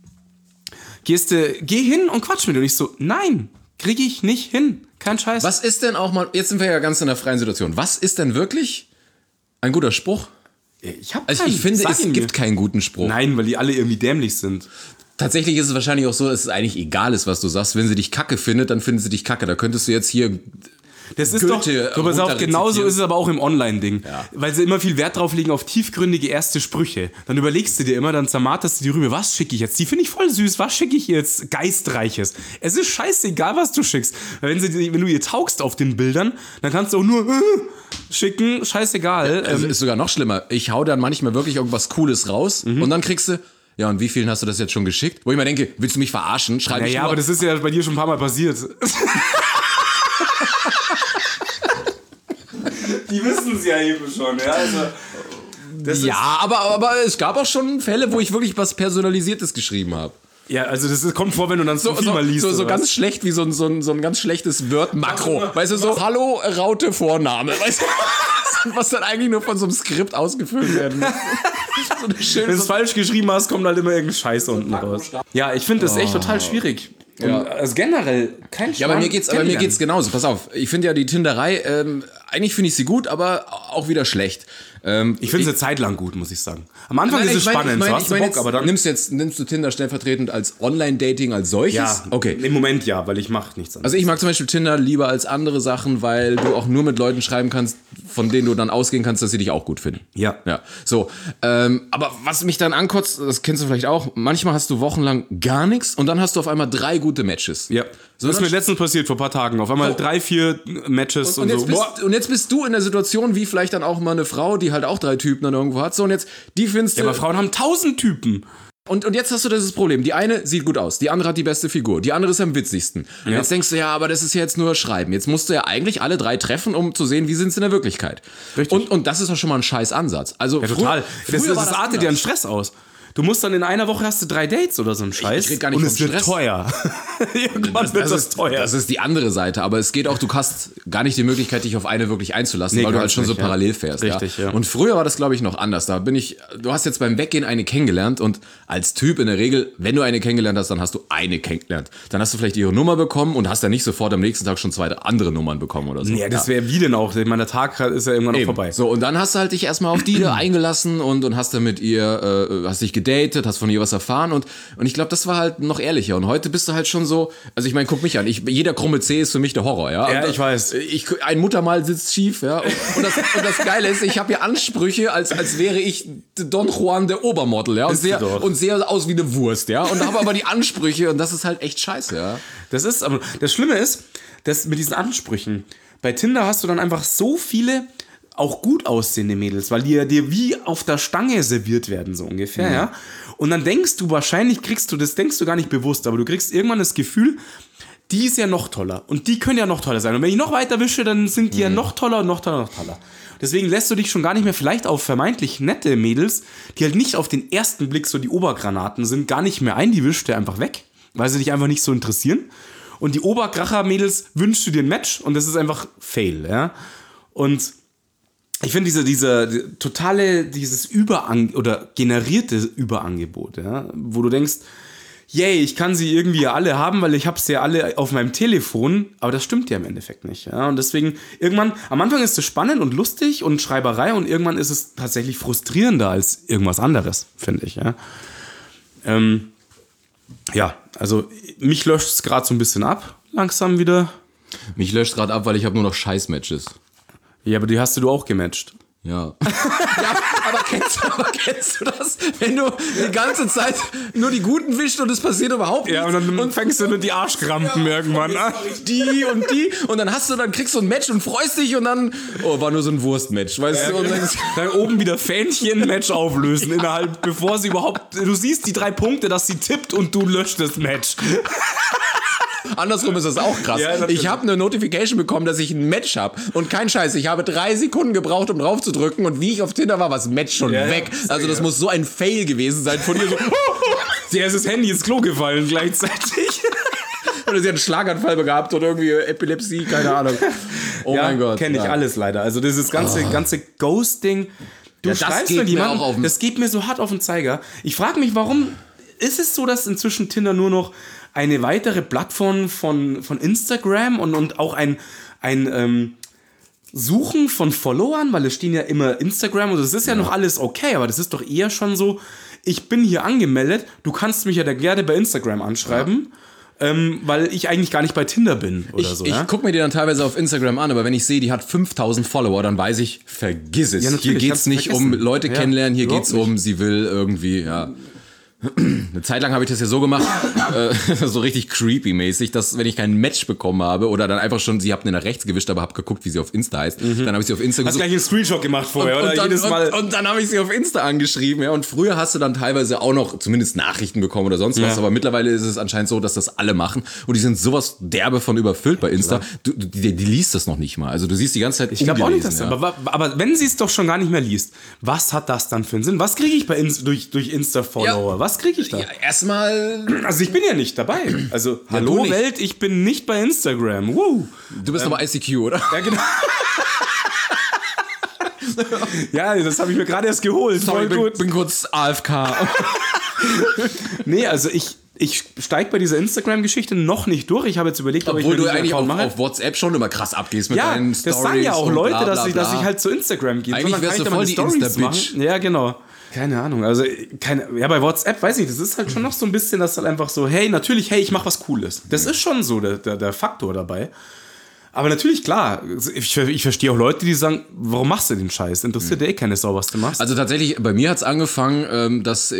geh hin und quatsch mit dir. Und ich so, nein, kriege ich nicht hin. Kein Scheiß. Was ist denn auch mal, jetzt sind wir ja ganz in der freien Situation, was ist denn wirklich ein guter Spruch? Ich finde, es gibt keinen guten Spruch. Nein, weil die alle irgendwie dämlich sind. Tatsächlich ist es wahrscheinlich auch so, dass es eigentlich egal ist, was du sagst. Wenn sie dich kacke findet, dann findet sie dich kacke. Da könntest du jetzt hier... Das ist Goethe doch, pass auf, genauso ist es aber auch im Online-Ding. Ja. Weil sie immer viel Wert drauf legen auf tiefgründige erste Sprüche. Dann überlegst du dir immer, dann zermarterst du die rüber, was schicke ich jetzt? Die finde ich voll süß, was schicke ich jetzt? Geistreiches. Es ist scheißegal, was du schickst. Weil wenn du ihr taugst auf den Bildern, dann kannst du auch nur schicken, scheißegal. Also ist sogar noch schlimmer. Ich hau dann manchmal wirklich irgendwas Cooles raus und dann kriegst du... Ja, und wie vielen hast du das jetzt schon geschickt? Wo ich mir denke, willst du mich verarschen? Schreib ich ja, aber das ist ja bei dir schon ein paar Mal passiert. Die wissen es ja eben schon, ja. Also, aber es gab auch schon Fälle, wo ich wirklich was Personalisiertes geschrieben habe. Ja, also das kommt vor, wenn du dann so viel mal liest. So ganz schlecht wie so ein ganz schlechtes Word-Makro. Weißt du, so, hallo, Raute, Vorname. Weißt du, was dann eigentlich nur von so einem Skript ausgefüllt werden muss. Wenn du es falsch geschrieben hast, kommt halt immer irgendein Scheiß unten raus. Ja, ich finde das echt total schwierig. Ja. Also generell kein Schmarrn. Ja, bei mir geht's genauso. Pass auf, ich finde ja die Tinderei, eigentlich finde ich sie gut, aber auch wieder schlecht. Ich finde sie eine Zeit lang gut, muss ich sagen. Am Anfang ist es spannend, so hast du Bock, aber dann... Nimmst du Tinder stellvertretend als Online-Dating als solches? Ja, okay. Im Moment ja, weil ich mache nichts anderes. Also ich mag zum Beispiel Tinder lieber als andere Sachen, weil du auch nur mit Leuten schreiben kannst, von denen du dann ausgehen kannst, dass sie dich auch gut finden. Ja. So, aber was mich dann ankotzt, das kennst du vielleicht auch, manchmal hast du wochenlang gar nichts und dann hast du auf einmal 3 gute Matches. Ja. So, das ist mir letztens passiert, vor ein paar Tagen. Auf einmal 3, 4 Matches und so. Und jetzt bist du in der Situation, wie vielleicht dann auch mal eine Frau, die halt auch 3 Typen dann irgendwo hat. So, und jetzt, die findest du... Ja, aber Frauen haben 1000 Typen. Und jetzt hast du dieses Problem. Die eine sieht gut aus, die andere hat die beste Figur, die andere ist am witzigsten. Und jetzt denkst du, ja, aber das ist ja jetzt nur Schreiben. Jetzt musst du ja eigentlich alle 3 treffen, um zu sehen, wie sind sie in der Wirklichkeit. Richtig. Und das ist doch schon mal ein scheiß Ansatz. Also Ja, total. Früher Das artet ja einen Stress aus. Du musst dann in einer Woche hast du 3 Dates oder so ein Scheiß. Ich red gar nicht und vom es wird Stress. teuer. Irgendwann wird das teuer. Das ist die andere Seite, aber es geht auch, du hast gar nicht die Möglichkeit, dich auf eine wirklich einzulassen, Nee, weil du halt ganz schon so nicht, ja. parallel fährst. Richtig, ja. Und früher war das, glaube ich, noch anders. Du hast jetzt beim Weggehen eine kennengelernt und als Typ in der Regel, wenn du eine kennengelernt hast, dann hast du eine kennengelernt. Dann hast du vielleicht ihre Nummer bekommen und hast dann nicht sofort am nächsten Tag schon 2 andere Nummern bekommen oder so. Nee, das wäre wie denn auch? Ich meine, der Tag ist ja irgendwann noch vorbei. So, und dann hast du halt dich erstmal auf die eingelassen und hast dann mit ihr, hast dich gedatet, hast von ihr was erfahren und ich glaube, das war halt noch ehrlicher. Und heute bist du halt schon so, also ich meine, guck mich an, jeder krumme C ist für mich der Horror, ja. Ja, und, ich weiß. Ein Muttermal sitzt schief, ja. Und das Geile ist, ich habe hier Ansprüche, als wäre ich Don Juan der Obermodel, ja. Und sehe aus wie eine Wurst, ja. Und habe aber die Ansprüche und das ist halt echt scheiße, ja. Aber das Schlimme ist, dass mit diesen Ansprüchen, bei Tinder hast du dann einfach so viele auch gut aussehende Mädels, weil die dir wie auf der Stange serviert werden, so ungefähr, ja. Und dann denkst du, wahrscheinlich denkst du gar nicht bewusst, aber du kriegst irgendwann das Gefühl, die ist ja noch toller und die können ja noch toller sein. Und wenn ich noch weiter wische, dann sind die ja noch toller und noch toller, noch toller. Deswegen lässt du dich schon gar nicht mehr vielleicht auf vermeintlich nette Mädels, die halt nicht auf den ersten Blick so die Obergranaten sind, gar nicht mehr ein, die wischt dir einfach weg, weil sie dich einfach nicht so interessieren. Und die Oberkracher-Mädels wünschst du dir ein Match und das ist einfach Fail, ja. Und ich finde dieses generierte Überangebot, ja, wo du denkst, yay, ich kann sie irgendwie alle haben, weil ich habe sie ja alle auf meinem Telefon, aber das stimmt ja im Endeffekt nicht, ja, und deswegen irgendwann, am Anfang ist es spannend und lustig und Schreiberei und irgendwann ist es tatsächlich frustrierender als irgendwas anderes, finde ich, ja. Ja, also mich löscht es gerade so ein bisschen ab, langsam wieder. Mich löscht gerade ab, weil ich habe nur noch Scheiß-Matches. Ja, aber die hast du auch gematcht. Ja. aber kennst du das? Wenn du die ganze Zeit nur die Guten wischt und es passiert überhaupt nichts. Ja, und dann fängst du nur die Arschkrampen irgendwann an. Die und dann kriegst du ein Match und freust dich und dann, war nur so ein Wurstmatch, weißt du? Und dann oben wieder Fähnchen-Match auflösen, bevor sie überhaupt, du siehst die 3 Punkte, dass sie tippt und du löscht das Match. Andersrum ist das auch krass. Ja, ich habe eine Notification bekommen, dass ich ein Match habe. Und kein Scheiß, ich habe 3 Sekunden gebraucht, um drauf zu drücken. Und wie ich auf Tinder war das Match schon weg. Also das muss so ein Fail gewesen sein von ihr. So, sie ist das Handy ins Klo gefallen gleichzeitig. Oder sie hat einen Schlaganfall gehabt oder irgendwie Epilepsie, keine Ahnung. Oh mein Gott. Kenne ich alles leider. Also dieses ganze Ghosting. Du schreibst mit jemandem, das geht mir so hart auf den Zeiger. Ich frage mich, warum ist es so, dass inzwischen Tinder nur noch eine weitere Plattform von Instagram und auch ein Suchen von Followern, weil es stehen ja immer Instagram und das ist ja noch alles okay, aber das ist doch eher schon so, ich bin hier angemeldet, du kannst mich ja da gerne bei Instagram anschreiben, weil ich eigentlich gar nicht bei Tinder bin oder so. Ich gucke mir die dann teilweise auf Instagram an, aber wenn ich sehe, die hat 5000 Follower, dann weiß ich, vergiss es. Ja, hier geht's nicht um Leute kennenlernen, hier geht's um, sie will irgendwie, ja. Eine Zeit lang habe ich das ja so gemacht, so richtig creepy-mäßig, dass wenn ich kein Match bekommen habe oder dann einfach schon, sie hat mir nach rechts gewischt, aber habe geguckt, wie sie auf Insta heißt, dann habe ich sie auf Insta gesucht. Hast gleich einen Screenshot gemacht vorher, oder? Jedes Mal. Und dann habe ich sie auf Insta angeschrieben, ja, und früher hast du dann teilweise auch noch zumindest Nachrichten bekommen oder sonst was, aber mittlerweile ist es anscheinend so, dass das alle machen und die sind sowas derbe von überfüllt bei Insta, die liest das noch nicht mal, also du siehst die ganze Zeit ich glaube auch nicht, dass aber wenn sie es doch schon gar nicht mehr liest, was hat das dann für einen Sinn? Was kriege ich durch Insta-Follower? Ja. Was kriege ich da? Ja, erstmal. Also ich bin ja nicht dabei. Also, hallo Welt, ich bin nicht bei Instagram. Woo. Du bist aber ICQ, oder? Ja, genau. Ja, das habe ich mir gerade erst geholt. Sorry, bin kurz AFK. Nee, also ich steige bei dieser Instagram-Geschichte noch nicht durch. Ich habe jetzt überlegt, ob ich du eigentlich auf WhatsApp schon immer krass abgehst mit deinen Stories. Das sagen ja auch Leute, dass ich halt zu Instagram gehe. Eigentlich wärst du voll die Insta-Bitch. Ja, genau. Keine Ahnung, also bei WhatsApp, weiß ich, das ist halt schon noch so ein bisschen, dass halt einfach so, hey, ich mach was Cooles. Das ist schon so der Faktor dabei. Aber natürlich, klar, ich verstehe auch Leute, die sagen, warum machst du den Scheiß? Interessiert dir eh keine Sau, was du machst. Also tatsächlich, bei mir hat's angefangen, dass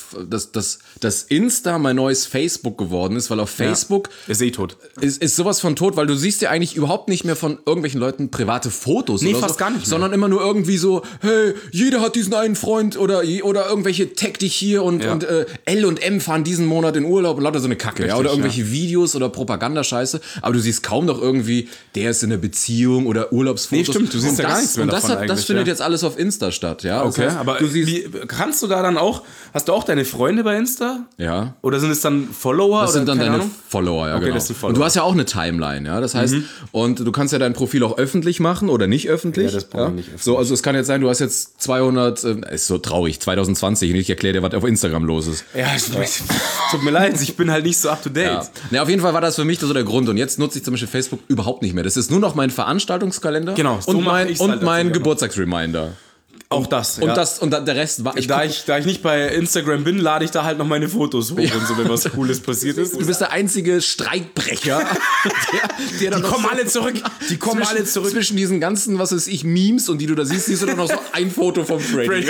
Insta mein neues Facebook geworden ist, weil auf Facebook ist eh tot. Ist sowas von tot, weil du siehst ja eigentlich überhaupt nicht mehr von irgendwelchen Leuten private Fotos oder fast so, gar nicht mehr. sondern immer nur irgendwie so, hey, jeder hat diesen einen Freund oder irgendwelche tag dich hier und L&M fahren diesen Monat in Urlaub und lauter so eine Kacke, Richtig, oder irgendwelche Videos oder Propagandascheiße, aber du siehst kaum noch irgendwie, der ist in einer Beziehung oder Urlaubsfotos. Nee, stimmt, du siehst ja gar nichts mehr davon eigentlich. Das findet jetzt alles auf Insta statt, ja. Okay, das heißt, aber kannst du da dann auch, hast du auch deine Freunde bei Insta? Ja. Oder sind es dann Follower? Das sind dann keine deine Ahnung? Follower, ja, Okay, genau. das sind Follower. Und du hast ja auch eine Timeline, ja, das heißt, und du kannst ja dein Profil auch öffentlich machen oder nicht öffentlich. Ja, das braucht man nicht öffentlich. So, also es kann jetzt sein, du hast jetzt 200, ist so traurig, 2020, und ich erkläre dir, was auf Instagram los ist. Ja, tut mir leid, ich bin halt nicht so up to date. Ja. Na, auf jeden Fall war das für mich so der Grund. Und jetzt nutze ich zum Beispiel Facebook überhaupt nicht mehr. Das ist nur noch mein Veranstaltungskalender Genau, so und mach mein, ich's und halt mein dafür, Geburtstagsreminder. Auch das, Und, ja. der Rest war... Da ich nicht bei Instagram bin, lade ich da halt noch meine Fotos hoch und so, wenn was Cooles passiert ist. Du bist der einzige Streikbrecher. der dann Die kommen alle zurück. Die kommen alle zurück. Zwischen diesen ganzen, was weiß ich, Memes und die du da siehst du dann noch so ein Foto vom Freddy.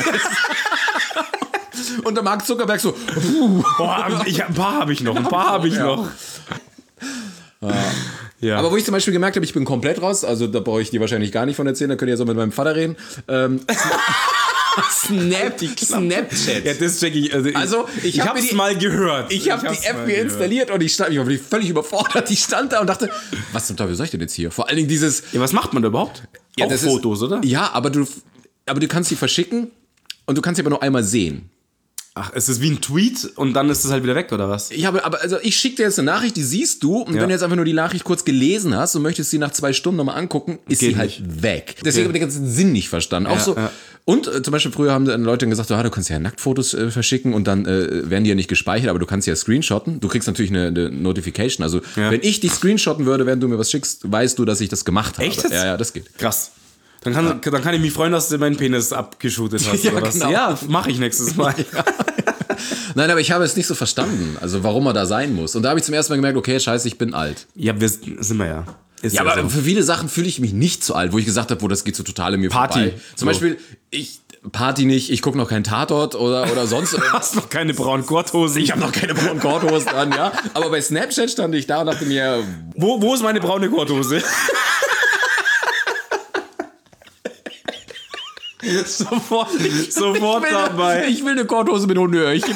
Und der Mark Zuckerberg so... Boah, ein paar habe ich noch. Ja. Aber wo ich zum Beispiel gemerkt habe, ich bin komplett raus, also da brauche ich dir wahrscheinlich gar nicht von erzählen, da könnt ihr jetzt auch mit meinem Vater reden. Snapchat. Ja, das check ich. Also ich habe es mal gehört. Ich habe die App mir installiert und ich war völlig überfordert. Ich stand da und dachte, was zum Teufel soll ich denn jetzt hier? Vor allen Dingen dieses... Ja, was macht man da überhaupt? Ja, auch Fotos, oder? Ja, aber du kannst sie verschicken und du kannst sie aber nur einmal sehen. Ach, es ist wie ein Tweet und dann ist es halt wieder weg, oder was? Ja, aber also ich schicke dir jetzt eine Nachricht, die siehst du und wenn du jetzt einfach nur die Nachricht kurz gelesen hast und möchtest sie nach 2 Stunden nochmal angucken, ist sie halt weg. Deswegen habe ich den ganzen Sinn nicht verstanden. Auch so. Und zum Beispiel früher haben dann Leute gesagt, du kannst ja Nacktfotos verschicken und dann werden die ja nicht gespeichert, aber du kannst ja screenshotten. Du kriegst natürlich eine Notification. Also wenn ich dich screenshotten würde, während du mir was schickst, weißt du, dass ich das gemacht habe. Echt jetzt? Ja, das geht. Krass. Dann kann ich mich freuen, dass du meinen Penis abgeshootet hast. Ja, oder was? genau. Ja, mache ich nächstes Mal. Nein, aber ich habe es nicht so verstanden, also warum er da sein muss. Und da habe ich zum ersten Mal gemerkt, okay, scheiße, ich bin alt. Ja, sind wir ja. Ist Ja, aber so. für viele Sachen fühle ich mich nicht zu alt, wo ich gesagt habe, das geht so total in mir Party. vorbei. Zum Beispiel, Party nicht, ich gucke noch keinen Tatort oder sonst. Du hast noch keine braunen Korthosen. Ich habe noch keine braunen Korthosen an, ja. Aber bei Snapchat stand ich da und dachte mir, Wo ist meine braune Korthose? Sofort dabei. Ich will eine Korthose mit Honnöhrchen.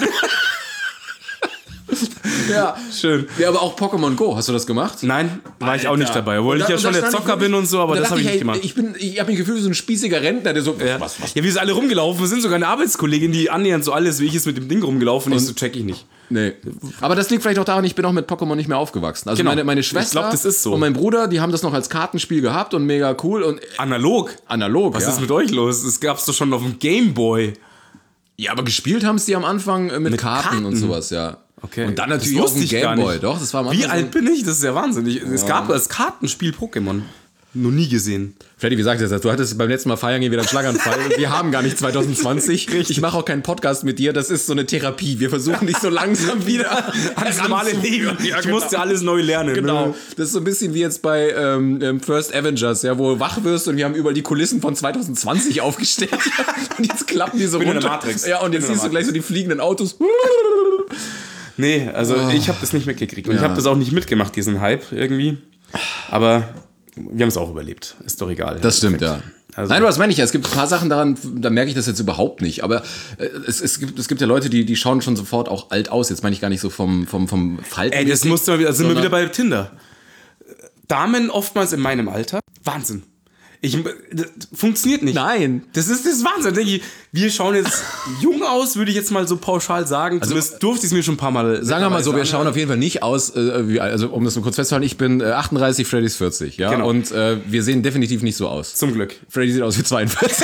Ja, Schön. Ja, aber auch Pokémon Go, hast du das gemacht? Nein, war ich auch nicht dabei. Obwohl ich ja schon der Zocker bin und so, aber das habe ich nicht gemacht. Ich habe mich gefühlt wie so ein spießiger Rentner, der so, Ja, wie wir alle rumgelaufen sind, sogar eine Arbeitskollegin, die annähernd so alles wie ich ist mit dem Ding rumgelaufen ist, so check ich nicht. Nee. Aber das liegt vielleicht auch daran, ich bin auch mit Pokémon nicht mehr aufgewachsen. Also Genau. meine Schwester Ich glaub, das ist so. und mein Bruder, die haben das noch als Kartenspiel gehabt und mega cool und Analog? analog. Was ist mit euch los? Das gab's doch schon auf dem Gameboy. Ja, aber gespielt haben sie am Anfang mit Karten und sowas, ja. Okay. Und dann natürlich Das auch wusste ein ich gar Gameboy. nicht. Doch, das war am Wie Anfang alt bin ich? Das ist ja wahnsinnig. Es gab das Kartenspiel Pokémon. Noch nie gesehen. Freddy, wie sagt ihr das? Du hattest beim letzten Mal feiern gehen wieder einen Schlaganfall. Und wir haben gar nicht 2020. Ich mache auch keinen Podcast mit dir. Das ist so eine Therapie. Wir versuchen dich so langsam wieder Ans normale Leben. Ja, Ich musste alles neu lernen. Genau. Ne? Das ist so ein bisschen wie jetzt bei First Avengers, ja, wo du wach wirst und wir haben überall die Kulissen von 2020 aufgestellt. Und jetzt klappen die so Bin in runter. der Matrix. Ja, und jetzt Bin in siehst der du gleich so die fliegenden Autos. Nee, also ich habe das nicht mitgekriegt. Und ich habe das auch nicht mitgemacht, diesen Hype irgendwie. Aber wir haben es auch überlebt. Ist doch egal. Das stimmt, ja. Also- Nein, aber das meine ich ja. Es gibt ein paar Sachen daran, da merke ich das jetzt überhaupt nicht. Aber es gibt ja Leute, die schauen schon sofort auch alt aus. Jetzt meine ich gar nicht so vom Falten. Ey, das musste mal wieder, sind wir sondern- wieder bei Tinder. Damen oftmals in meinem Alter. Wahnsinn. Das funktioniert nicht. Nein. Das ist Wahnsinn. Denke ich, wir schauen jetzt jung aus, würde ich jetzt mal so pauschal sagen. Zumindest durfte ich es mir schon ein paar Mal Sagen wir mal so, wir schauen auf jeden Fall nicht aus, also um das mal kurz festzuhalten, ich bin 38, Freddy ist 40, ja, Genau. und wir sehen definitiv nicht so aus. Zum Glück. Freddy sieht aus wie 42.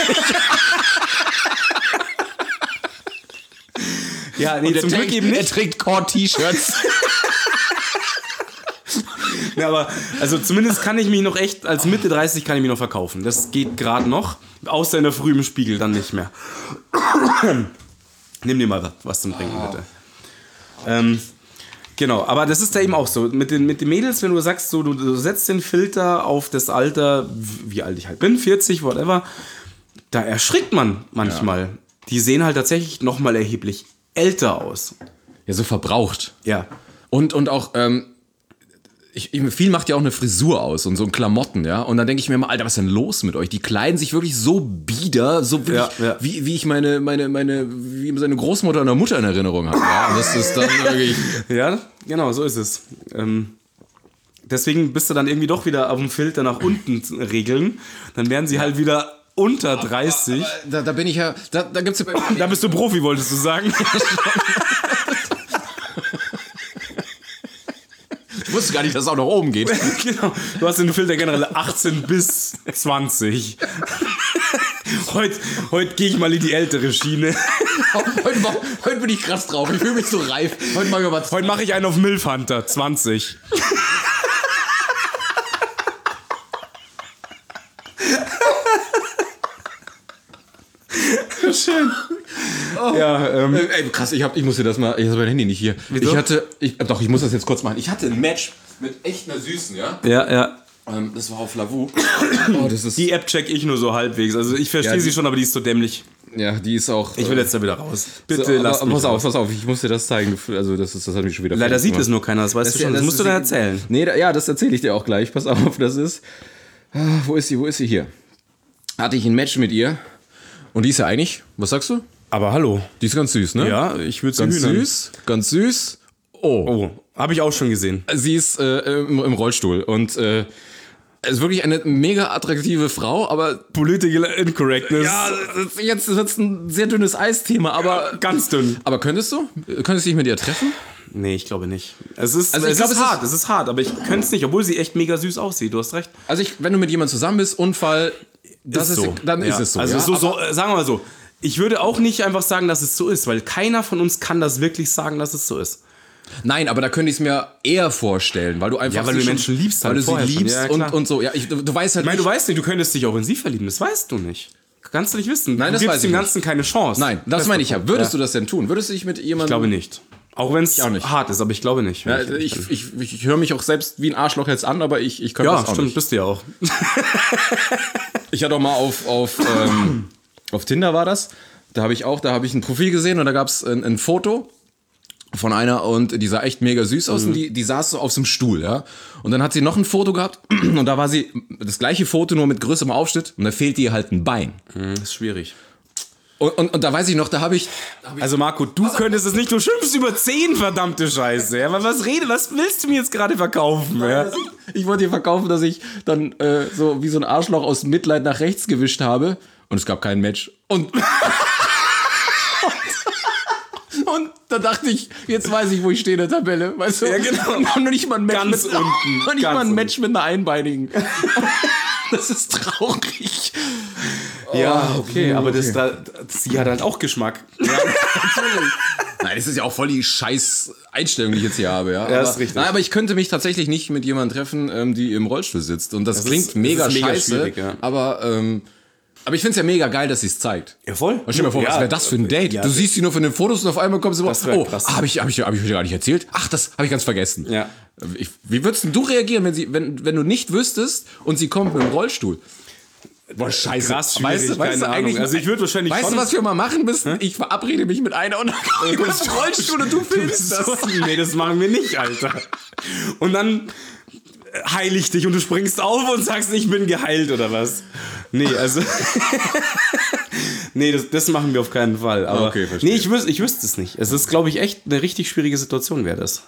Ja, nee, zum Glück eben Er nicht. trägt Core-T-Shirts. Ja, aber also zumindest kann ich mich noch echt, als Mitte 30 kann ich mich noch verkaufen. Das geht gerade noch. Außer in der Früh im Spiegel dann nicht mehr. Nimm dir mal was zum Trinken, bitte. Genau, aber das ist da eben auch so. Mit den Mädels, wenn du sagst, so, du setzt den Filter auf das Alter, wie alt ich halt bin, 40, whatever, da erschrickt man manchmal. Ja. Die sehen halt tatsächlich nochmal erheblich älter aus. Ja, so verbraucht. Ja. Und auch, viel macht ja auch eine Frisur aus und so ein Klamotten, ja. Und dann denke ich mir immer, Alter, was ist denn los mit euch? Die kleiden sich wirklich so bieder, so wirklich, wie ich meine seine Großmutter und Mutter in Erinnerung habe. Ja, das ist dann wirklich. Ja, genau, so ist es. Deswegen bist du dann irgendwie doch wieder auf dem Filter nach unten regeln. Dann werden sie halt wieder unter 30. Aber da bin ich ja, da gibt's ja. Da bist du Profi, wolltest du sagen. Ich wusste gar nicht, dass es auch nach oben geht. Genau. Du hast den Filter generell 18 bis 20. Heute gehe ich mal in die ältere Schiene. Heute bin ich krass drauf. Ich fühle mich so reif. Heute mache ich einen auf Milf Hunter 20. Schön. Oh. Ja, ey, krass, ich muss dir das mal, ich habe mein Handy nicht hier. Wieso? Ich muss das jetzt kurz machen. Ich hatte ein Match mit echt einer Süßen, ja? Ja. Das war auf Lavu. Die App check ich nur so halbwegs. Also ich verstehe sie schon, aber die ist so dämlich. Ja, die ist auch. Ich will jetzt da wieder raus. Bitte so, lass mich raus. Pass auf, ich muss dir das zeigen. Also das hat mich schon wieder. Leider sieht es nur keiner, das weißt du schon. Das musst du dann erzählen. Nee, das erzähle ich dir auch gleich. Pass auf, das ist. Wo ist sie? Hier. Hatte ich ein Match mit ihr. Und die ist ja eigentlich, was sagst du? Aber hallo. Die ist ganz süß, ne? Ja, ich würde sie Ganz süß. Oh, habe ich auch schon gesehen. Sie ist im Rollstuhl und ist wirklich eine mega attraktive Frau, aber Political Incorrectness. Ja, jetzt wird es ein sehr dünnes Eisthema, aber ganz dünn. Aber könntest du dich mit ihr treffen? Nee, ich glaube nicht. Es ist hart, aber ich könnte es nicht, obwohl sie echt mega süß aussieht, du hast recht. Also wenn du mit jemandem zusammen bist, Unfall, dann ist es so. Also ja? Sagen wir mal so, ich würde auch nicht einfach sagen, dass es so ist, weil keiner von uns kann das wirklich sagen, dass es so ist. Nein, aber da könnte ich es mir eher vorstellen, weil du einfach. Ja, weil du Menschen liebst, halt weil du sie liebst und so. Ja, du weißt halt. Ich meine, du weißt nicht, du könntest dich auch in sie verlieben, das weißt du nicht. Kannst du nicht wissen. Nein, du gibst dem Ganzen keine Chance. Nein, das meine ich ja. Würdest du das denn tun? Würdest du dich mit jemandem. Ich glaube nicht. Auch wenn es hart ist, aber ich glaube nicht. Ja, ich höre mich auch selbst wie ein Arschloch jetzt an, aber ich könnte das auch stimmt, nicht. Bist du ja auch. Ich hatte auch mal auf Tinder war das. Da habe ich ein Profil gesehen und da gab es ein Foto von einer und die sah echt mega süß aus und die saß so auf so einem Stuhl, ja. Und dann hat sie noch ein Foto gehabt und da war sie das gleiche Foto, nur mit größerem Aufschnitt und da fehlt ihr halt ein Bein. Das ist schwierig. Und da weiß ich noch, da habe ich... Also Marco, du könntest es nicht, du schimpfst über 10, verdammte Scheiße. Ja? Was willst du mir jetzt gerade verkaufen? Ja? Ich wollte dir verkaufen, dass ich dann so wie so ein Arschloch aus Mitleid nach rechts gewischt habe und es gab kein Match. Und da dachte ich, jetzt weiß ich, wo ich stehe in der Tabelle. Weißt du? Ja, genau. Und nicht mal ein Match ganz mit, unten. Und nicht mal ein Match mit einer Einbeinigen. Das ist traurig. Ja, okay, aber sie hat halt auch Geschmack. Ja, natürlich. Nein, das ist ja auch voll die scheiß Einstellung, die ich jetzt hier habe. Ja, das ist richtig. Nein, aber ich könnte mich tatsächlich nicht mit jemandem treffen, die im Rollstuhl sitzt. Und das klingt mega scheiße, ja. Aber ich finde es ja mega geil, dass sie es zeigt. Ja, voll. Und stell dir mal vor, was wäre das für ein Date? Ja, du siehst sie nur von den Fotos und auf einmal kommst du krass. Hab ich euch gar nicht erzählt? Ach, das habe ich ganz vergessen. Ja. Wie würdest denn du reagieren, wenn du nicht wüsstest und sie kommt mit dem Rollstuhl? Boah, scheiße. Krass, weißt du eigentlich, also ich würde wahrscheinlich weißt du, was wir mal machen müssen? Ich verabrede mich mit einer und dann kommst du im Rollstuhl und du filmst das. Nee, das machen wir nicht, Alter. Und dann heil ich dich und du springst auf und sagst, ich bin geheilt oder was? Nee, also nee, das machen wir auf keinen Fall. Aber okay, verstehe. Nee, ich wüsste es nicht. Es ist, glaube ich, echt eine richtig schwierige Situation wäre das.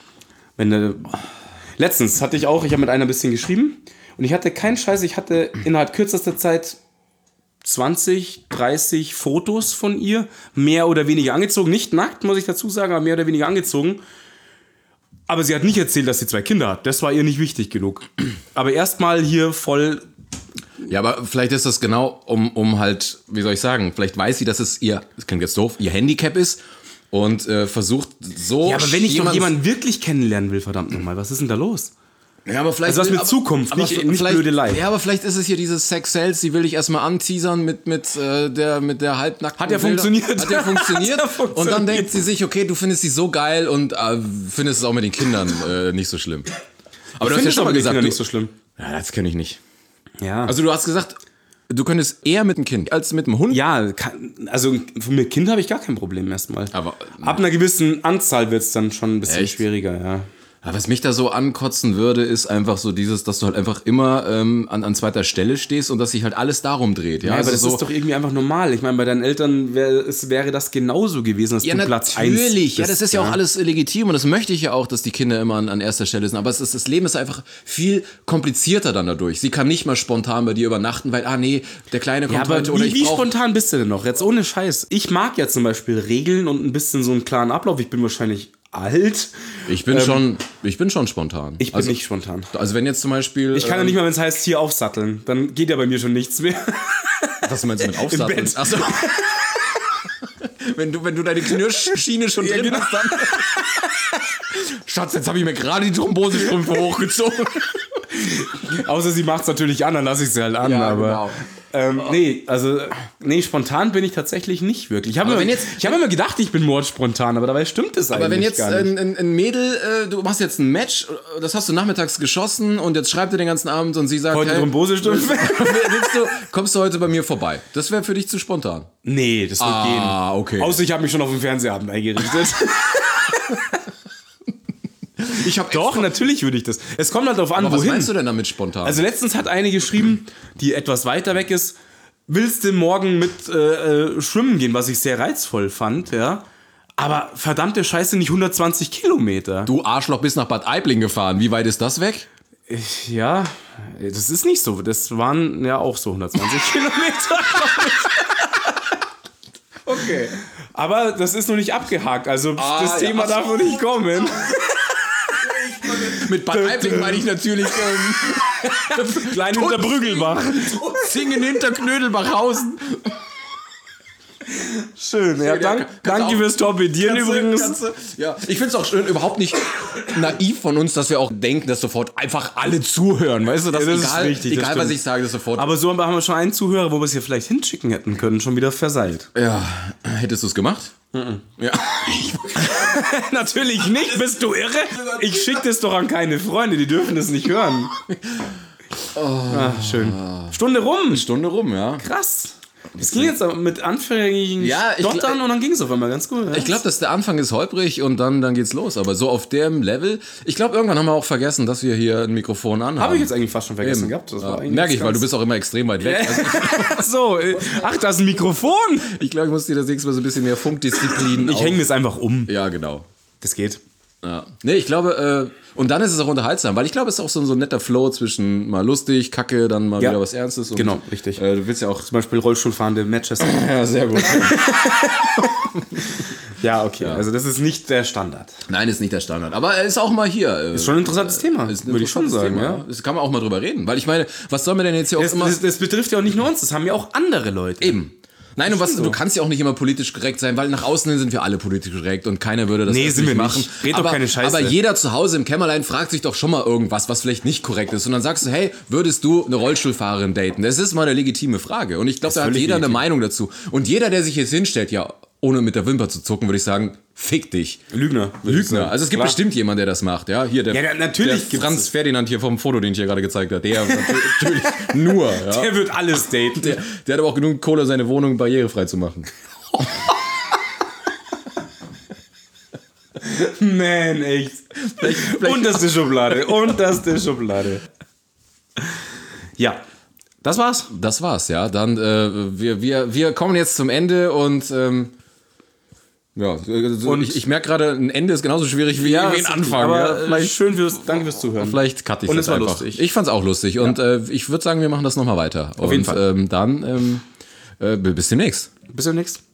Letztens hatte ich habe mit einer ein bisschen geschrieben und ich hatte keinen Scheiß, ich hatte innerhalb kürzester Zeit 20, 30 Fotos von ihr, mehr oder weniger angezogen, nicht nackt, muss ich dazu sagen, aber mehr oder weniger angezogen. Aber sie hat nicht erzählt, dass sie 2 Kinder hat. Das war ihr nicht wichtig genug. Aber erstmal hier voll... Ja, aber vielleicht ist das genau, um halt, wie soll ich sagen, vielleicht weiß sie, dass es das klingt jetzt doof, ihr Handicap ist und versucht so... Ja, aber wenn ich doch jemanden wirklich kennenlernen will, verdammt nochmal, was ist denn da los? Ja, aber vielleicht, Also was mit Zukunft, nicht Blödelei. Ja, aber vielleicht ist es hier dieses Sex Sales, die will ich erstmal anteasern mit der halbnackten Hat ja funktioniert. Hat ja funktioniert. Und dann denkt sie sich, okay, du findest sie so geil und findest es auch mit den Kindern nicht so schlimm. Aber du hast ja schon mal gesagt, nicht so schlimm. Ja, das kenne ich nicht. Ja. Also du hast gesagt, du könntest eher mit einem Kind als mit einem Hund? Ja, also mit Kind habe ich gar kein Problem erstmal. Aber ab einer gewissen Anzahl wird es dann schon ein bisschen schwieriger, ja. Aber was mich da so ankotzen würde, ist einfach so dieses, dass du halt einfach immer an zweiter Stelle stehst und dass sich halt alles darum dreht. Ja, aber also das ist doch irgendwie einfach normal. Ich meine, bei deinen Eltern wäre das genauso gewesen, dass du Platz 1 bist. Natürlich, ja, das ist ja auch alles legitim und das möchte ich ja auch, dass die Kinder immer an erster Stelle sind. Aber das Leben ist einfach viel komplizierter dann dadurch. Sie kann nicht mal spontan bei dir übernachten, weil, der Kleine kommt heute oder wie spontan bist du denn noch? Jetzt ohne Scheiß. Ich mag ja zum Beispiel Regeln und ein bisschen so einen klaren Ablauf. Ich bin wahrscheinlich alt. Ich bin schon spontan. Ich bin nicht spontan. Also wenn jetzt zum Beispiel... Ich kann ja nicht mal, wenn es heißt, hier aufsatteln. Dann geht ja bei mir schon nichts mehr. Was meinst du mit aufsatteln? Achso. wenn du deine Knirschschiene schon drin hast, dann... Schatz, jetzt habe ich mir gerade die Thrombosestrümpfe hochgezogen. Außer sie macht es natürlich an, dann lasse ich sie halt an. Ja, aber genau. Spontan bin ich tatsächlich nicht wirklich. Ich habe immer gedacht, ich bin mordspontan, aber dabei stimmt es eigentlich gar nicht. Aber wenn jetzt ein Mädel, du machst jetzt ein Match, das hast du nachmittags geschossen und jetzt schreibt ihr den ganzen Abend und sie sagt, heute Thrombosestrümpfe. Kommst du heute bei mir vorbei? Das wäre für dich zu spontan. Nee, das wird gehen. Okay. Außer ich habe mich schon auf den Fernsehabend eingerichtet. Doch, natürlich würde ich das. Es kommt halt darauf an, aber wohin. Was meinst du denn damit spontan? Also letztens hat eine geschrieben, die etwas weiter weg ist, willst du morgen mit schwimmen gehen, was ich sehr reizvoll fand, ja. Aber verdammte Scheiße, nicht 120 Kilometer. Du Arschloch, bist nach Bad Aibling gefahren. Wie weit ist das weg? Ja, das ist nicht so. Das waren ja auch so 120 Kilometer. Okay. Aber das ist noch nicht abgehakt, also das Thema darf noch nicht kommen. Mit Bad Aibling meine ich natürlich Klein hinter Brüggelbach. Singen hinter Knödelbachhausen. Schön, ja, danke fürs Torpedieren übrigens. Ja, ich finde es auch schön, überhaupt nicht naiv von uns, dass wir auch denken, dass sofort einfach alle zuhören. Weißt du, dass das ist richtig, egal was ich sage, das sofort. Aber so haben wir schon einen Zuhörer, wo wir es hier vielleicht hinschicken hätten können, schon wieder verseilt. Ja, hättest du es gemacht? Ja. Natürlich nicht, bist du irre? Ich schicke das doch an keine Freunde, die dürfen das nicht hören. Schön. Stunde rum, ja. Krass. Es ging jetzt mit anfängigen Stottern und dann ging es auf einmal ganz gut. Ich glaube, dass der Anfang ist holprig und dann geht's los. Aber so auf dem Level, ich glaube, irgendwann haben wir auch vergessen, dass wir hier ein Mikrofon anhaben. Habe ich jetzt eigentlich fast schon vergessen gehabt. Das war merke ich, weil du bist auch immer extrem weit weg. Also, ach, da ist ein Mikrofon. Ich glaube, ich muss dir das nächste Mal so ein bisschen mehr Funkdisziplin Ich hänge das einfach um. Ja, genau. Das geht. Ja. Nee, ich glaube, und dann ist es auch unterhaltsam, weil ich glaube, es ist auch so ein netter Flow zwischen mal lustig, Kacke, dann mal wieder was Ernstes. Und, genau, richtig. Du willst ja auch zum Beispiel Rollstuhlfahrende Matches. Ja, sehr gut. Ja, okay. Ja. Also das ist nicht der Standard. Nein, ist nicht der Standard. Aber er ist auch mal hier. Ist schon ein interessantes Thema, würde ich schon sagen. Ja. Das kann man auch mal drüber reden. Weil ich meine, was soll man denn jetzt hier auch immer... Das betrifft ja auch nicht nur uns, das haben ja auch andere Leute. Eben. Nein, und du kannst ja auch nicht immer politisch korrekt sein, weil nach außen hin sind wir alle politisch korrekt und keiner würde das nicht machen. Nicht. Red doch keine Scheiße. Aber jeder zu Hause im Kämmerlein fragt sich doch schon mal irgendwas, was vielleicht nicht korrekt ist. Und dann sagst du, hey, würdest du eine Rollstuhlfahrerin daten? Das ist mal eine legitime Frage. Und ich glaube, da hat jeder eine Meinung dazu. Und jeder, der sich jetzt hinstellt, ja, ohne mit der Wimper zu zucken, würde ich sagen, fick dich. Lügner. Also es gibt bestimmt jemanden, der das macht. Ja, hier natürlich der Franz Ferdinand hier vom Foto, den ich hier gerade gezeigt habe. Der natürlich nur. Ja. Der wird alles daten. Der hat aber auch genug Kohle, seine Wohnung barrierefrei zu machen. Man, echt. Vielleicht unterste Schublade. Ja. Das war's, ja. Dann, wir kommen jetzt zum Ende und ich merke gerade, ein Ende ist genauso schwierig wie ein Anfang. Aber danke fürs Zuhören. Vielleicht cutte ich und das einfach. Lustig. Ich fand's auch lustig und ich würde sagen, wir machen das nochmal weiter. Auf jeden Fall. Dann bis demnächst. Bis demnächst.